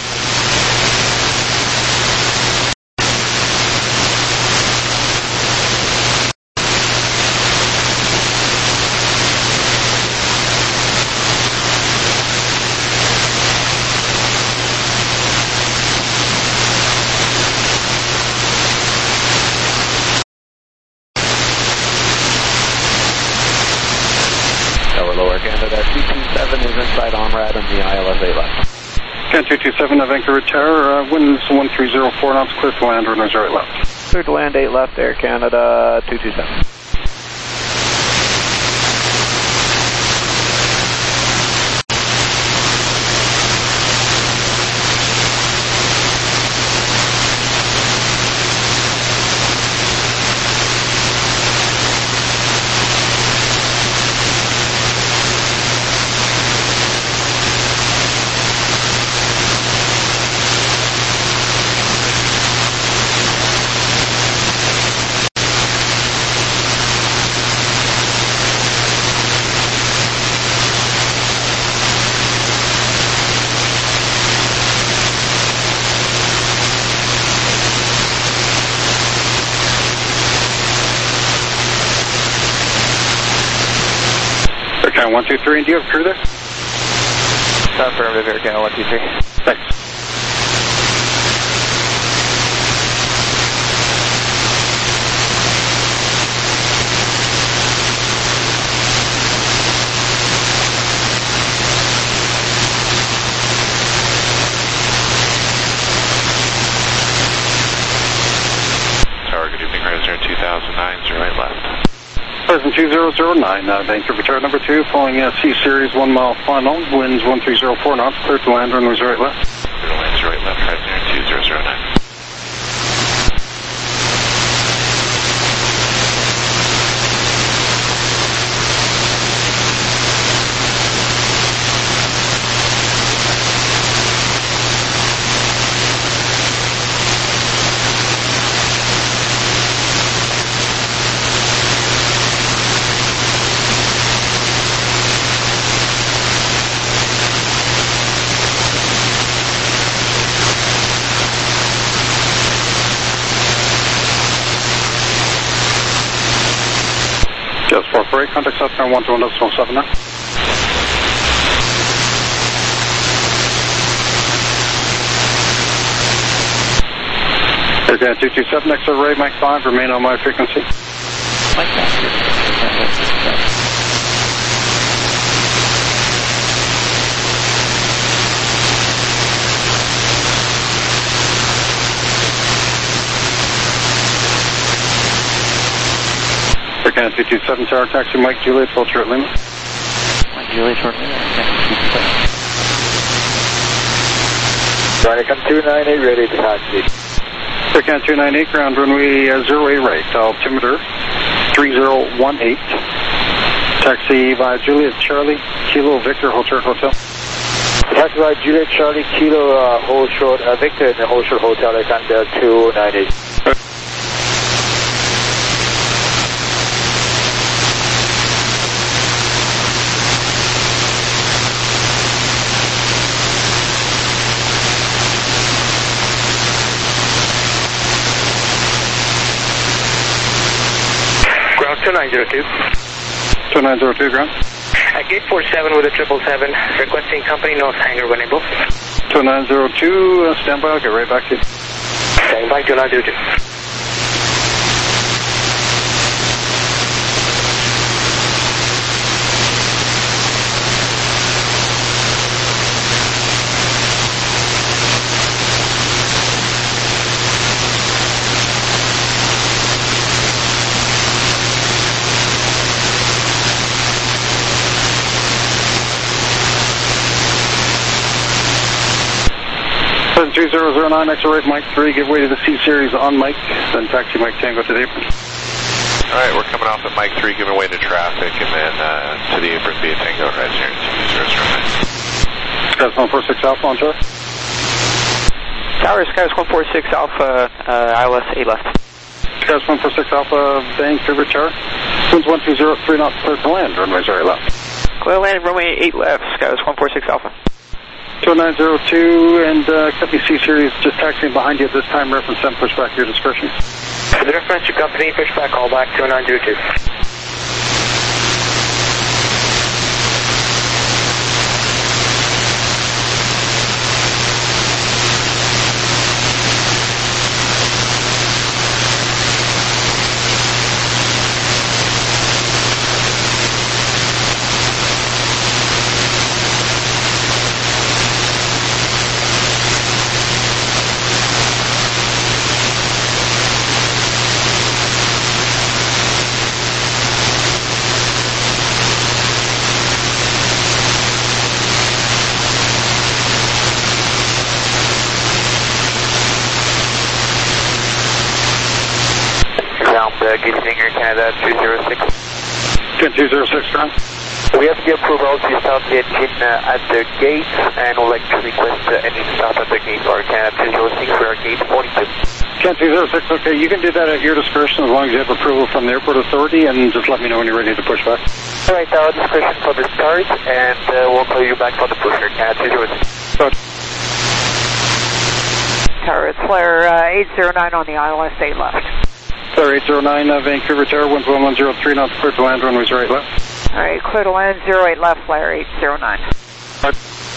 S4: Lower Canada, two two seven is inside OMRAD on the I L S eight left.
S3: Can two two seven, Vancouver Tower, uh, winds one three zero four knots, clear to land, runners right left.
S4: Clear to land eight left, Air Canada, two two seven.
S3: one two three, and do you have crew there?
S4: Affirmative, Air Canada one two three.
S3: Thanks.
S2: Tower, good evening, Horizon two thousand nine, zero eight left.
S3: Horizon two zero zero nine, uh, Vancouver Tower number two, following uh, C Series one mile final, winds one three zero four knots, clear to land, runways right left.
S2: Clear to land, right left, Horizon two zero zero nine.
S3: Just four four eight, contact southbound one two one decimal seven now. Air Canada two two seven, next array, Mike five, remain on my frequency.
S4: Mike five.
S3: Air Canada two two seven, Tower taxi, Mike Juliet, full short Lima.
S4: Mike Juliet, short Lima.
S14: Veronica two nine eight, ready to taxi.
S3: Air Canada two nine eight, ground runway uh, zero eight right, altimeter three zero one eight. Taxi via Juliet Charlie, Kilo Victor, Hotel Hotel.
S14: Taxi via Juliet Charlie, Kilo uh, Hold Short, uh, Victor in the Hold Short Hotel, Air Canada two nine eight.
S1: two nine zero two.
S3: two nine zero two, ground.
S1: Uh, gate four seven with a triple seven, requesting company north hangar when able.
S3: two nine zero two, uh, stand by, I'll get right back to you.
S1: Stand by, two nine zero two.
S3: seven three zero zero nine, exit right, Mike three, give way to the C-Series on Mike, then taxi Mike Tango to the apron.
S12: All right, we're coming off at Mike three, giving way to traffic, and then uh, to the apron via Tango, right here in two zero zero nine.
S3: Skies one four six Alpha on tower.
S9: Tower, Skies one four six Alpha, uh, I L S eight left.
S3: Skies one four six Alpha, Vancouver Tower. Winds one two zero three knots, clear to land, runway zero left.
S9: Clear land, runway eight left, Skies one four six Alpha.
S3: two nine zero two and uh, company C-Series just taxiing behind you at this time, reference and pushback, your discretion.
S1: For the reference to company, pushback, call back two nine zero two.
S6: Uh, Gate Hangar Canada two zero six.
S3: two zero six, ground.
S6: We have the approval to start the engine uh, at the gate, and we'd like to request uh, engine start at the gate for Canada two zero six. We are gate forty-two.
S3: two zero six, okay, you can do that at your discretion as long as you have approval from the airport authority, and just let me know when you're ready to push back.
S6: All right, our discretion for the start, and uh, we'll call you back for the pusher, Canada two zero six.
S3: So,
S13: Tower, it's flare uh, eight zero nine on the I L S eight left.
S3: Flare eight zero nine, uh, Vancouver Tower, winds one one zero three knots, clear to land, runway zero eight left.
S13: All right, clear to land, zero eight left, flare eight zero nine.
S3: Right.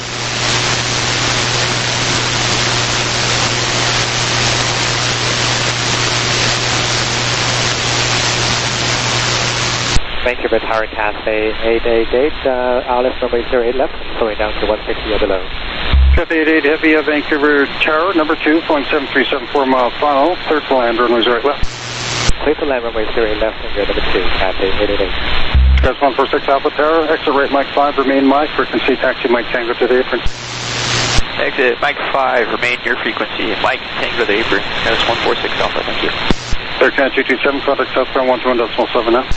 S4: Vancouver Tower, Cathay eight eight eight, uh, I L S runway zero eight left, slowing down to one sixty or below.
S3: Cathay eight eight Heavy, uh, Vancouver Tower, number two, point seven three seven four mile final, clear to land, runway zero eight left.
S4: Clear to land, runway zero eight left, and go number two, Cathay eight eight eight.
S3: Skies one four six Alpha Tower, exit right Mike five, remain Mike, frequency taxi Mike Tango to the apron.
S9: Exit Mike five, remain your frequency, Mike Tango to the apron, Skies one four six Alpha, thank you.
S3: Air Canada two two seven, contact southbound one two one decimal seven now.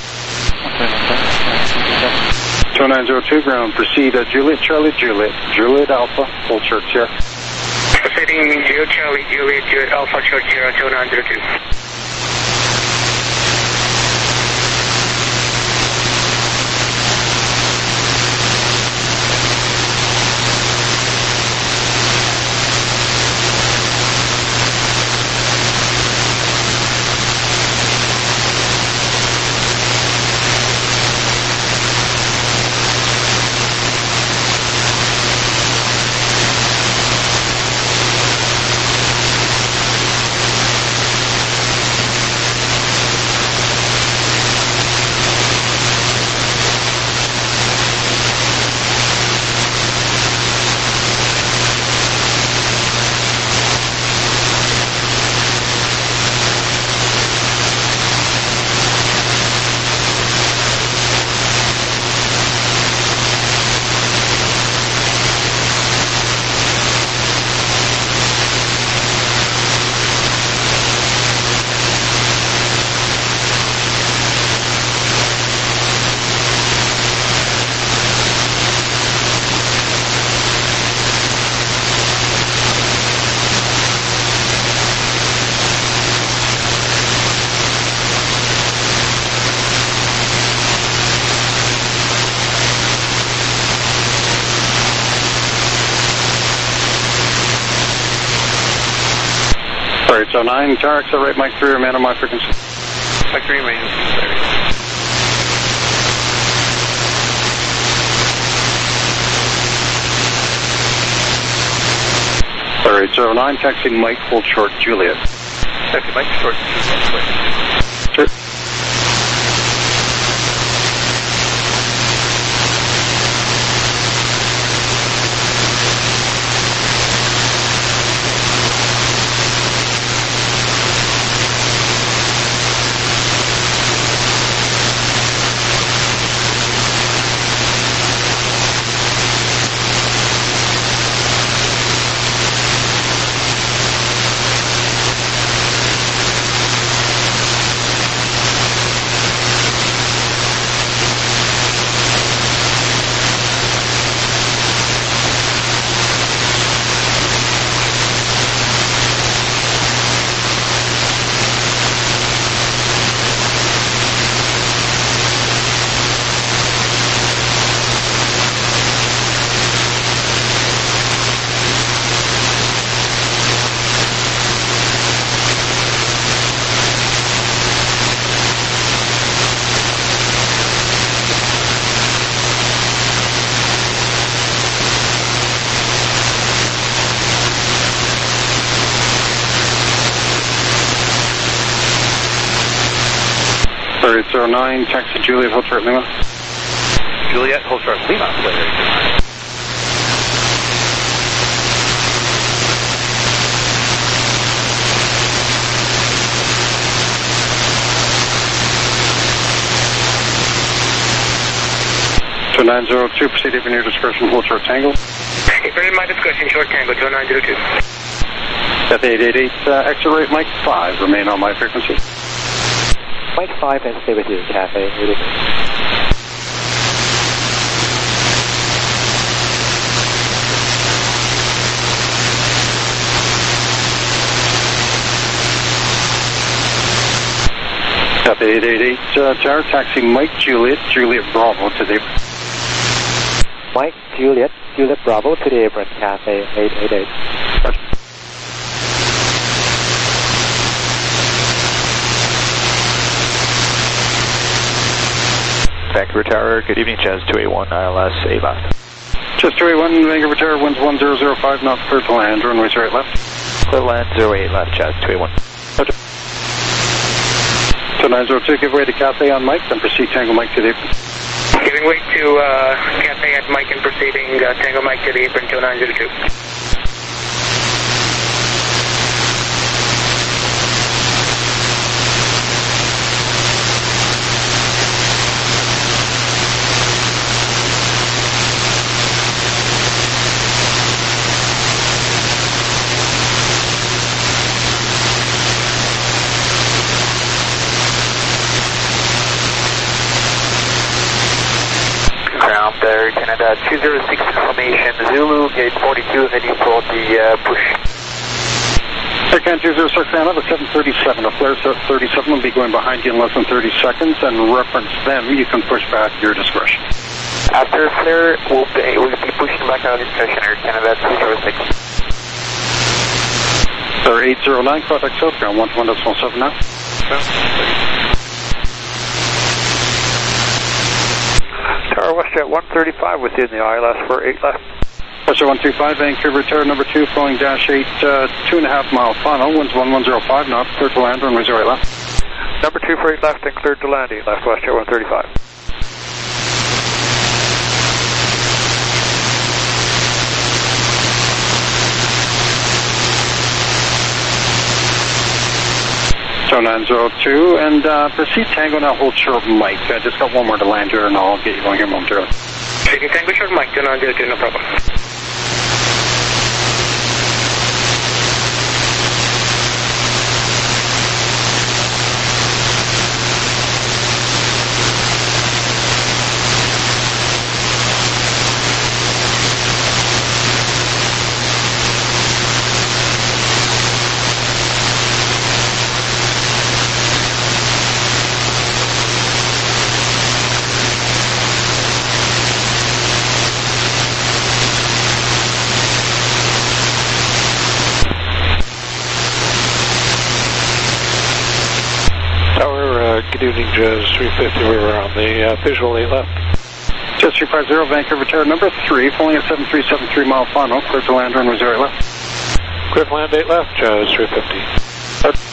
S3: two nine zero two, ground, proceed uh, Juliet Charlie Juliet, Juliet Alpha, full church here.
S1: Proceeding Juliet Charlie Juliet, Juliet Alpha, church zero two nine zero two.
S3: Sorry, so nine, Tower, exit right Mike three, remain on my frequency.
S12: Mike three, remain.
S3: Star eight zero nine, taxi Mike, hold short, Juliet.
S5: Taxi Mike, short,
S3: Sure. Star eight zero nine, taxi Juliet, hold short, Lima.
S5: Juliet, hold short, Lima.
S3: two nine zero two, proceed even your discretion, hold short Tango.
S7: If you're in my discretion, short Tango, two nine zero two.
S3: F eight eight eight, uh, exit rate Mike five, remain on my frequency.
S4: Mike five and stay with you, Cafe eighty-eight.
S3: F eight eight eight, uh, tower, taxi Mike Juliet, Juliet Bravo to the
S4: Mike Juliet, Juliet Bravo to the apron, Cafe eight eight eight.
S5: Vancouver Tower, good evening, Jazz two eight one, I L S, eight left.
S3: Just two eight one, Vancouver Tower, winds one zero zero five, knots clear to land, runway zero eight left.
S5: Clear land, zero eight left, Jazz two eight one.
S3: Okay. two nine zero two, give way to Cafe on Mike, then proceed Tango Mike to the apron.
S7: Giving way to uh, Cafe at Mike and proceeding uh, Tango Mike to the apron, two nine zero two.
S6: There, Canada two zero six information, Zulu, gate forty-two, heading for the uh, push.
S3: Air Canada two zero six, Canada, seven thirty-seven, a flare thirty-seven will be going behind you in less than thirty seconds, and reference them, you can push back your discretion.
S6: After flare, we'll be, we'll be pushing back our discretion, Air Canada two zero six.
S3: Star eight zero nine, contact south, ground one one seven now.
S11: Tower WestJet one thirty-five within the I L S for eight left.
S3: WestJet one two five, Vancouver Tower number two, flowing dash eight, uh, two and a half mile final, winds one one zero five knots, cleared to land, runway zero eight left.
S11: Number two for eight left and cleared to land, eight left, WestJet one thirty-five.
S3: nine zero two, and uh, proceed Tango, now hold short Mike. I just got one more to land here, and I'll get you going here momentarily.
S7: Taking Tango short Mike, two nine zero two, no problem.
S11: Good evening, Jazz three fifty, we're on the uh, visual eight left.
S3: Jazz three five zero, Vancouver Tower number three, falling at seven three seven three mile final, clear to land, runway zero left.
S11: Clear for land eight left, Jazz three fifty. Uh,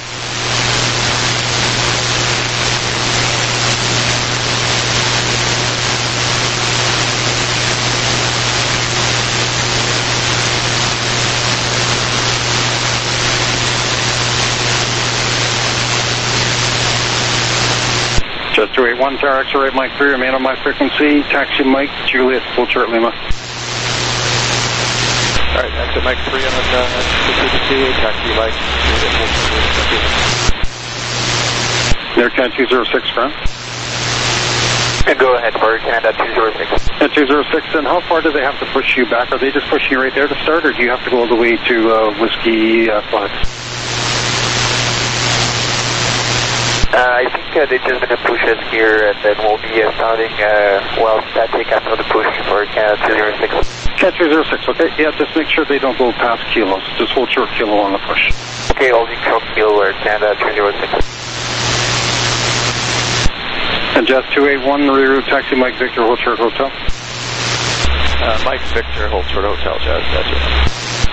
S3: Just two eight one, Tower X-ray Mike three, remain on my frequency, taxi Mike, Juliet, full chart Lima.
S11: Alright, exit Mike three on the uh, frequency, taxi Mike, Juliet, full chart Lima.
S3: Air Canada two zero six, ground.
S6: And go ahead for Canada two zero six.
S3: At two zero six, and how far do they have to push you back? Are they just pushing you right there to start, or do you have to go all the way to uh, Whiskey uh, five?
S6: Uh, I think uh, they're just going to push us here, and then we'll be uh, starting uh, well static after the push for Canada two zero six.
S3: Canada two zero six, okay. Yeah, just make sure they don't go past kilos. Just hold short kilo on the push.
S6: Okay, holding short kilo or Canada two zero six.
S3: And Jazz two eight one, reroute taxi Mike Victor, hold short hotel.
S11: Uh, Mike Victor, hold short hotel, Jazz, that's it.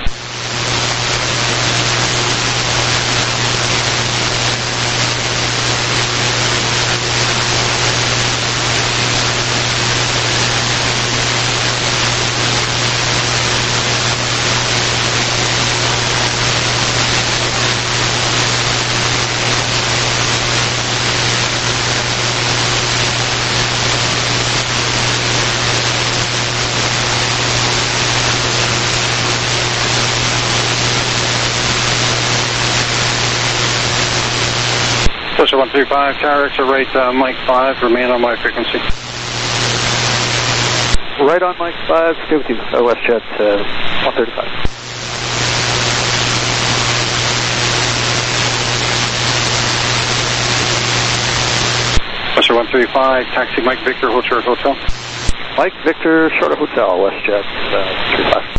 S3: Pusher one three five, Tower X, right, uh, Mike five, remain on my frequency.
S14: Right on Mike five, stay with you, uh, WestJet uh, one thirty-five.
S3: Pusher one three five, taxi Mike Victor, hold short hotel.
S14: Mike Victor, short hotel, WestJet uh, three five.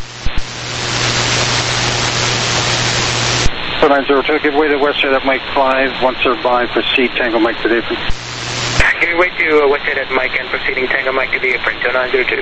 S3: four nine zero two, give way to WestJet at Mike five, once they're by, proceed Tango Mike to the apron.
S1: Give way to uh, WestJet at Mike and proceeding Tango Mike to the apron, two nine zero two.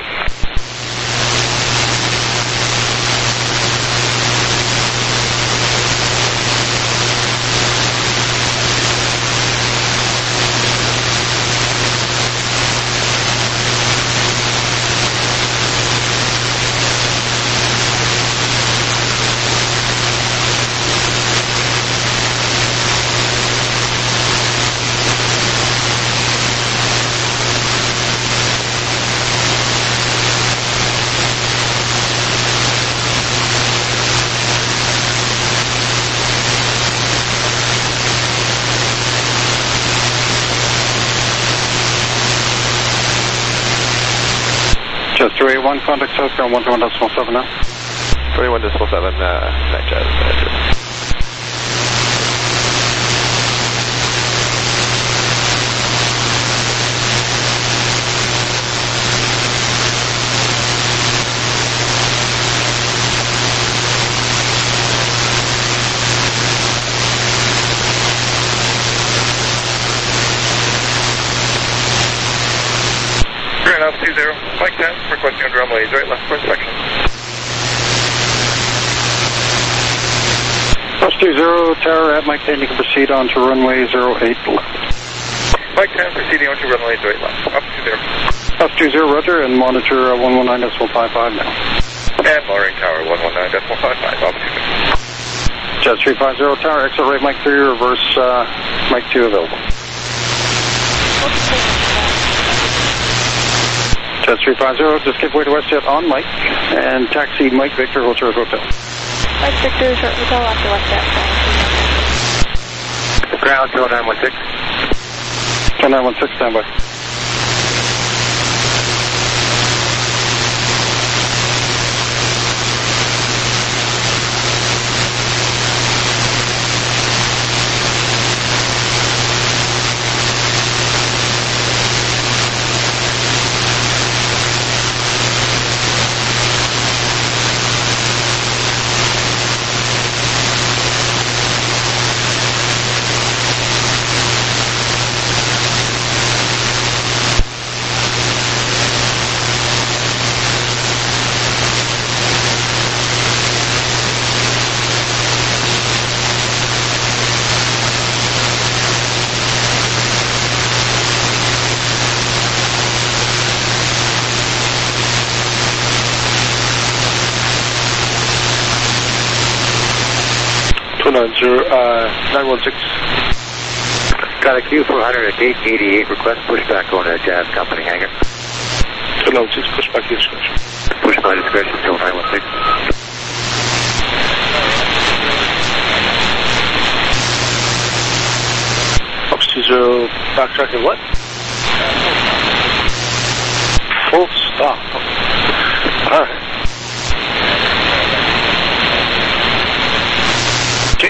S3: Just two eight one, contact southbound one two one decimal seven now.
S11: twenty-one decimal seven, uh, night Jazz, uh,
S2: two zero, Mike ten, requesting under runways right left for inspection.
S3: Plus two zero, Tower at Mike ten, you can proceed on to runway zero eight left.
S2: Mike ten, proceeding on to runway zero eight left, up two zero.
S3: Plus two zero, roger, and monitor uh, one one nine decimal five five now.
S2: And monitoring tower one one nine decimal five five, up two zero.
S3: Jazz three five zero, Tower, exit right Mike three, reverse uh, Mike two available. Jazz three five zero, just give way to WestJet on Mike, and taxi Mike Victor, hold short hotel.
S13: Mike Victor, short hotel after WestJet.
S6: Ground two nine one six.
S3: two nine one six, standby.
S15: seven on zero, uh, nine one six.
S14: Got a Q four hundred at eight eighty-eight, request pushback on a Jazz Company hangar.
S15: seven one six, pushback discretion.
S14: Push by discretion, till nine one six.
S15: Fox two zero, backtracking what? Full stop. Alright. Okay.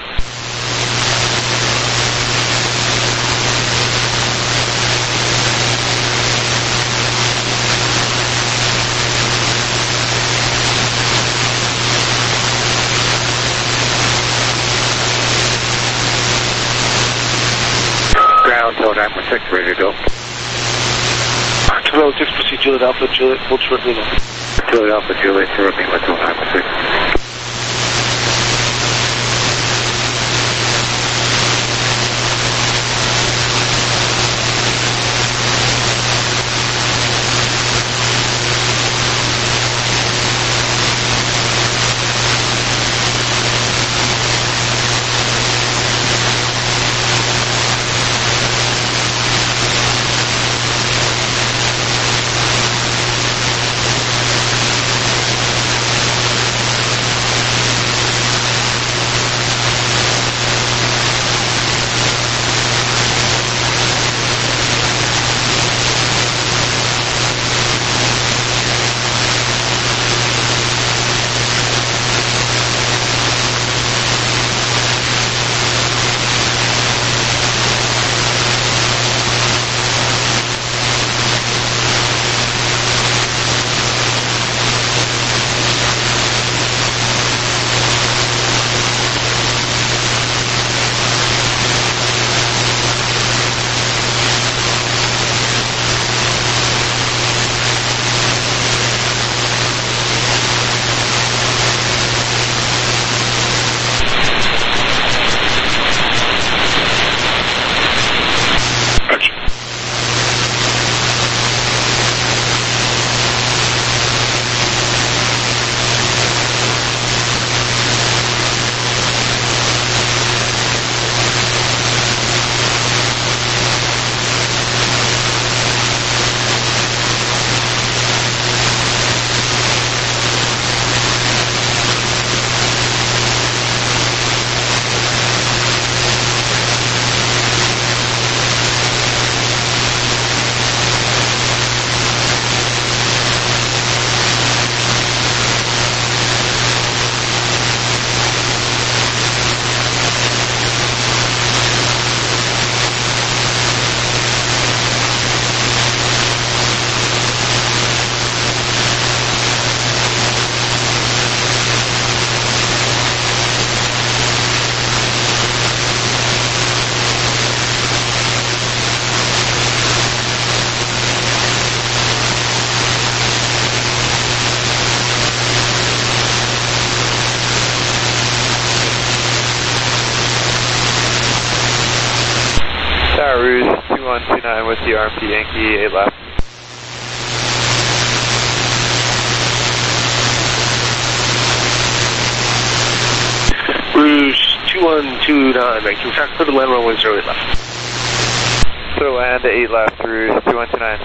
S14: Ground, till nine one six, ready to go.
S15: two oh six, proceed Juliet Alpha, Juliet, hold short Lima.
S14: Juliet Alpha, Juliet, zero Lima, till nine one six.
S11: one two nine with the R M P Yankee, eight left.
S15: Rouge two one two nine, making taxi for the land runway zero eight left.
S11: So land eight left, Rouge two one two nine.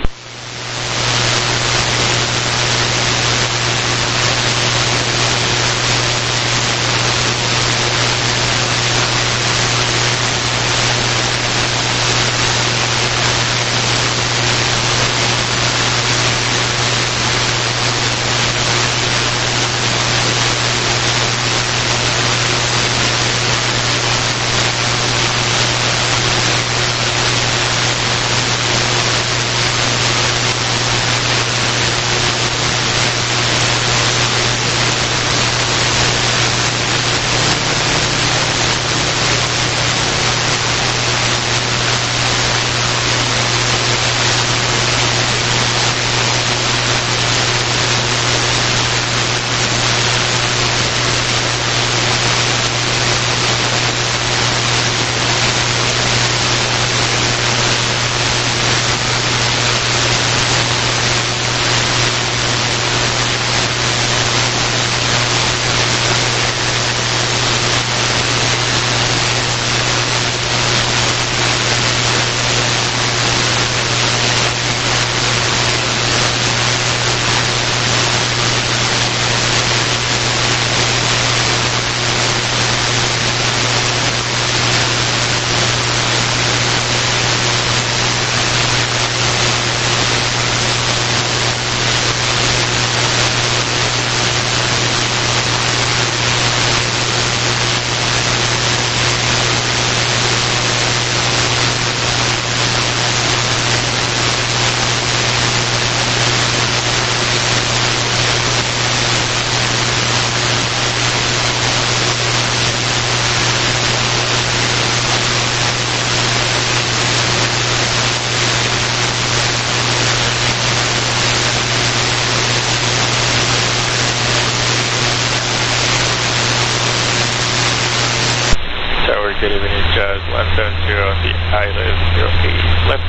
S11: good evening, Jazz one seven zero, the island zero eight left.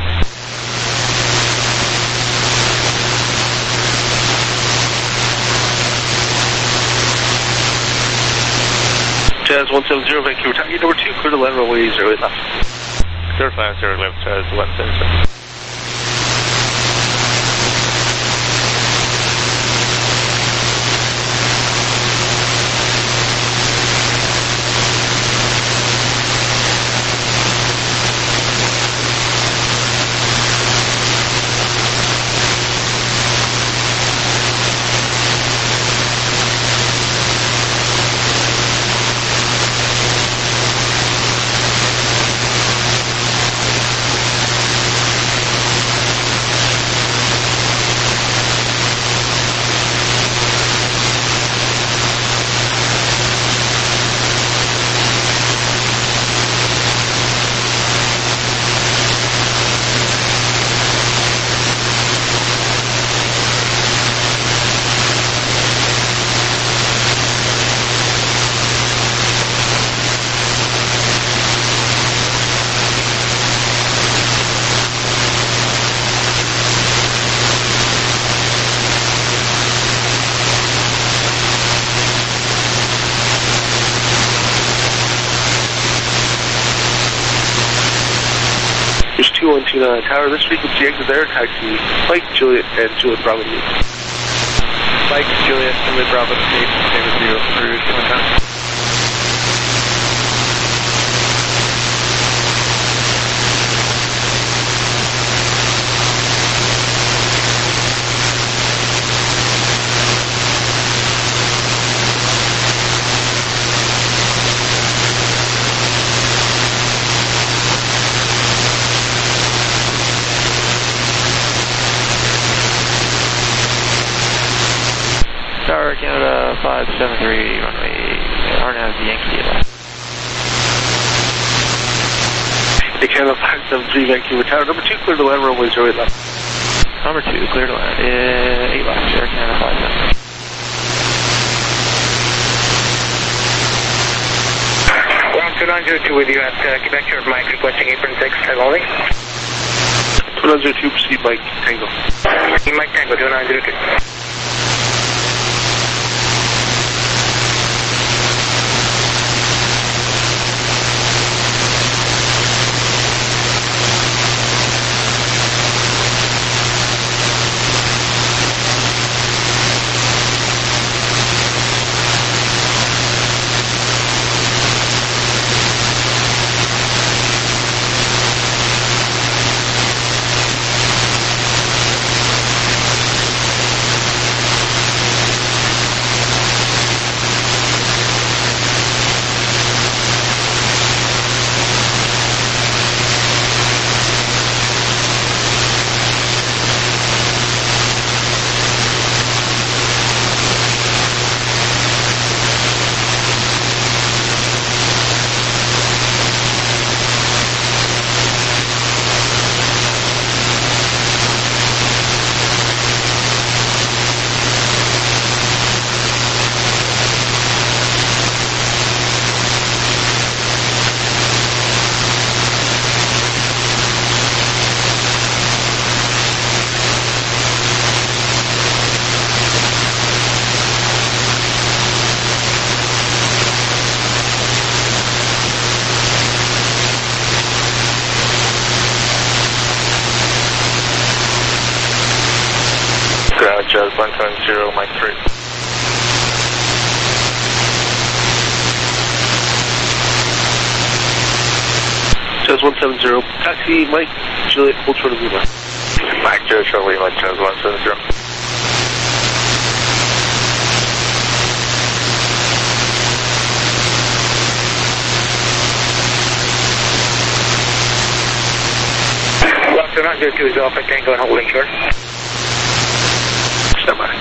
S15: Jazz one seven zero, Vancouver, taxi number two, clear to land runway zero eight left.
S11: Clear to land zero left, Jazz one seven zero.
S15: two one two nine Tower, this frequency exit there, taxi Mike, Juliet, and Juliet Bravo.
S11: Mike, Juliet, Juliet Bravo, station, Standard Zero, through two one nine. Tower, Canada five seven three, runway R N A V Yankee left.
S15: Canada five seven three, Vancouver Tower, number two, clear to land, runway zero eight left.
S11: Number two, clear to land, uh, eight left, Air Canada five seven three.
S1: Ground two nine zero two with you at uh, Quebec, Short Mike, requesting apron six, time only.
S15: two nine zero two, proceed Mike, Tango.
S1: Mike Tango, two nine zero two.
S12: Jazz one seven zero, Mike three.
S15: Jazz one seven zero, taxi Mike, Juliet, hold short of Lima.
S12: Mike, Juliet, short of Lima, Jazz one seven zero.
S1: Ground two nine zero two is off at Tango and holding short.
S15: Stand by.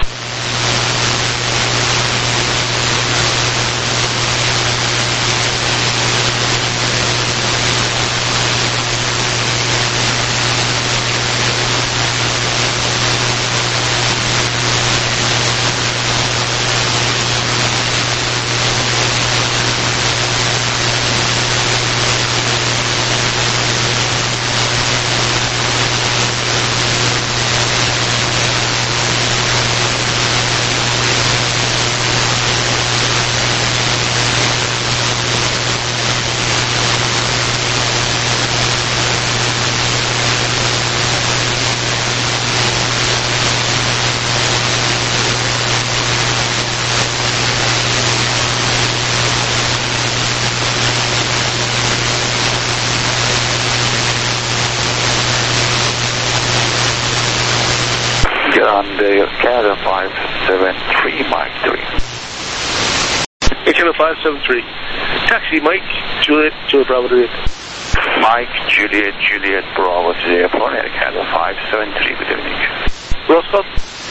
S6: on the Canada five seven three, Mike three.
S15: Hey, Canada five seven three. Taxi, Mike, Juliet, Juliet Bravo to
S6: Mike, Juliet, Juliet Bravo to the airport, Air Canada five seven three, good evening.
S15: Roscoe?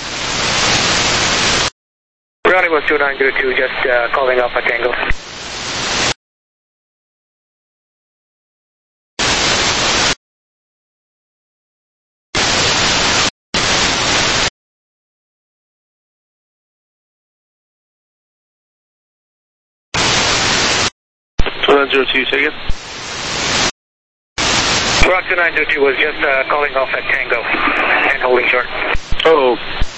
S7: Brownie was two nine zero two, just uh, calling off a Tango.
S15: two nine zero two, say again?
S7: Rock two nine zero two was just uh, calling off at Tango and holding short.
S15: Oh.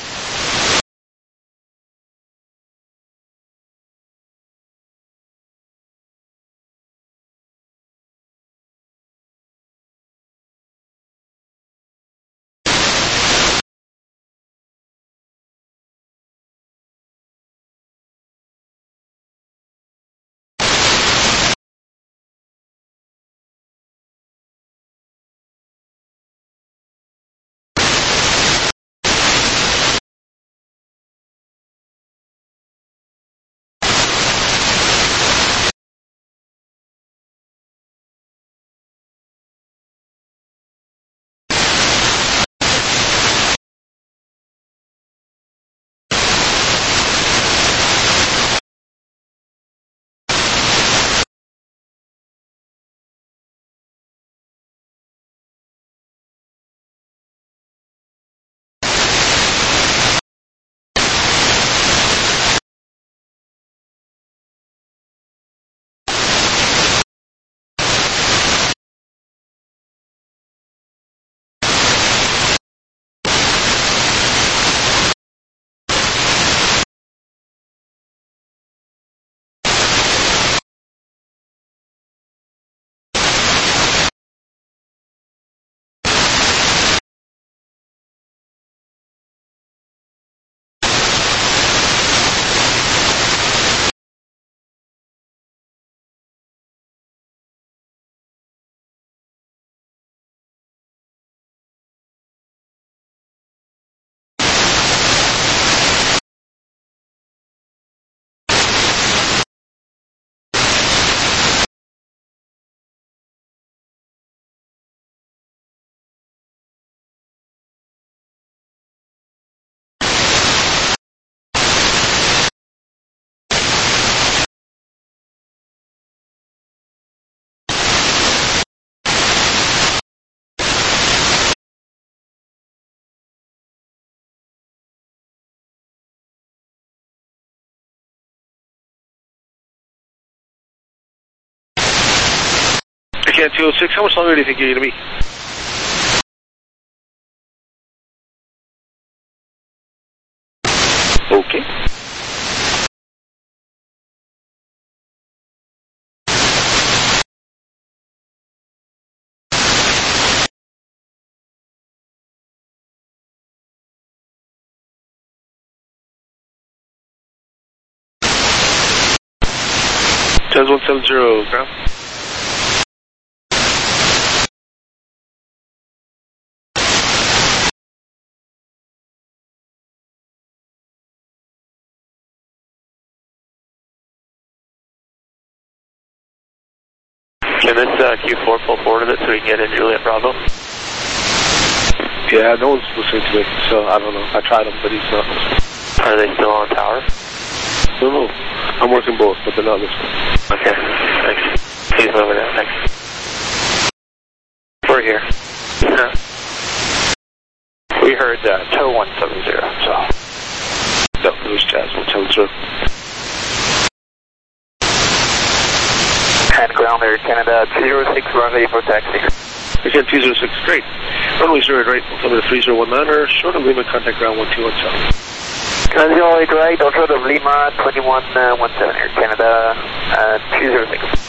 S15: Cat two oh six, how much longer do you think you're going to be? Okay. Tez one seven zero, ground.
S6: Can this uh, Q four pull forward a bit so we can get in Juliet Bravo?
S15: Yeah, no one's listening to me, so I don't know. I tried him, but he's not listening.
S6: Are they still on tower?
S15: No, no. I'm working both, but they're not listening.
S6: Okay, thanks. Please move it out, thanks. We're here. Yeah. We heard uh, T O one seven zero, so.
S15: No, it was Jazz one seven zero.
S6: And ground there, Canada two zero six, runway for taxi.
S15: Again, two zero six, great. Runway zero eight right, altimeter three zero one nine, or short of Lima, contact ground one two one seven.
S6: Canada zero eight right, short of Lima, twenty-one one seven here, Canada uh, two zero six.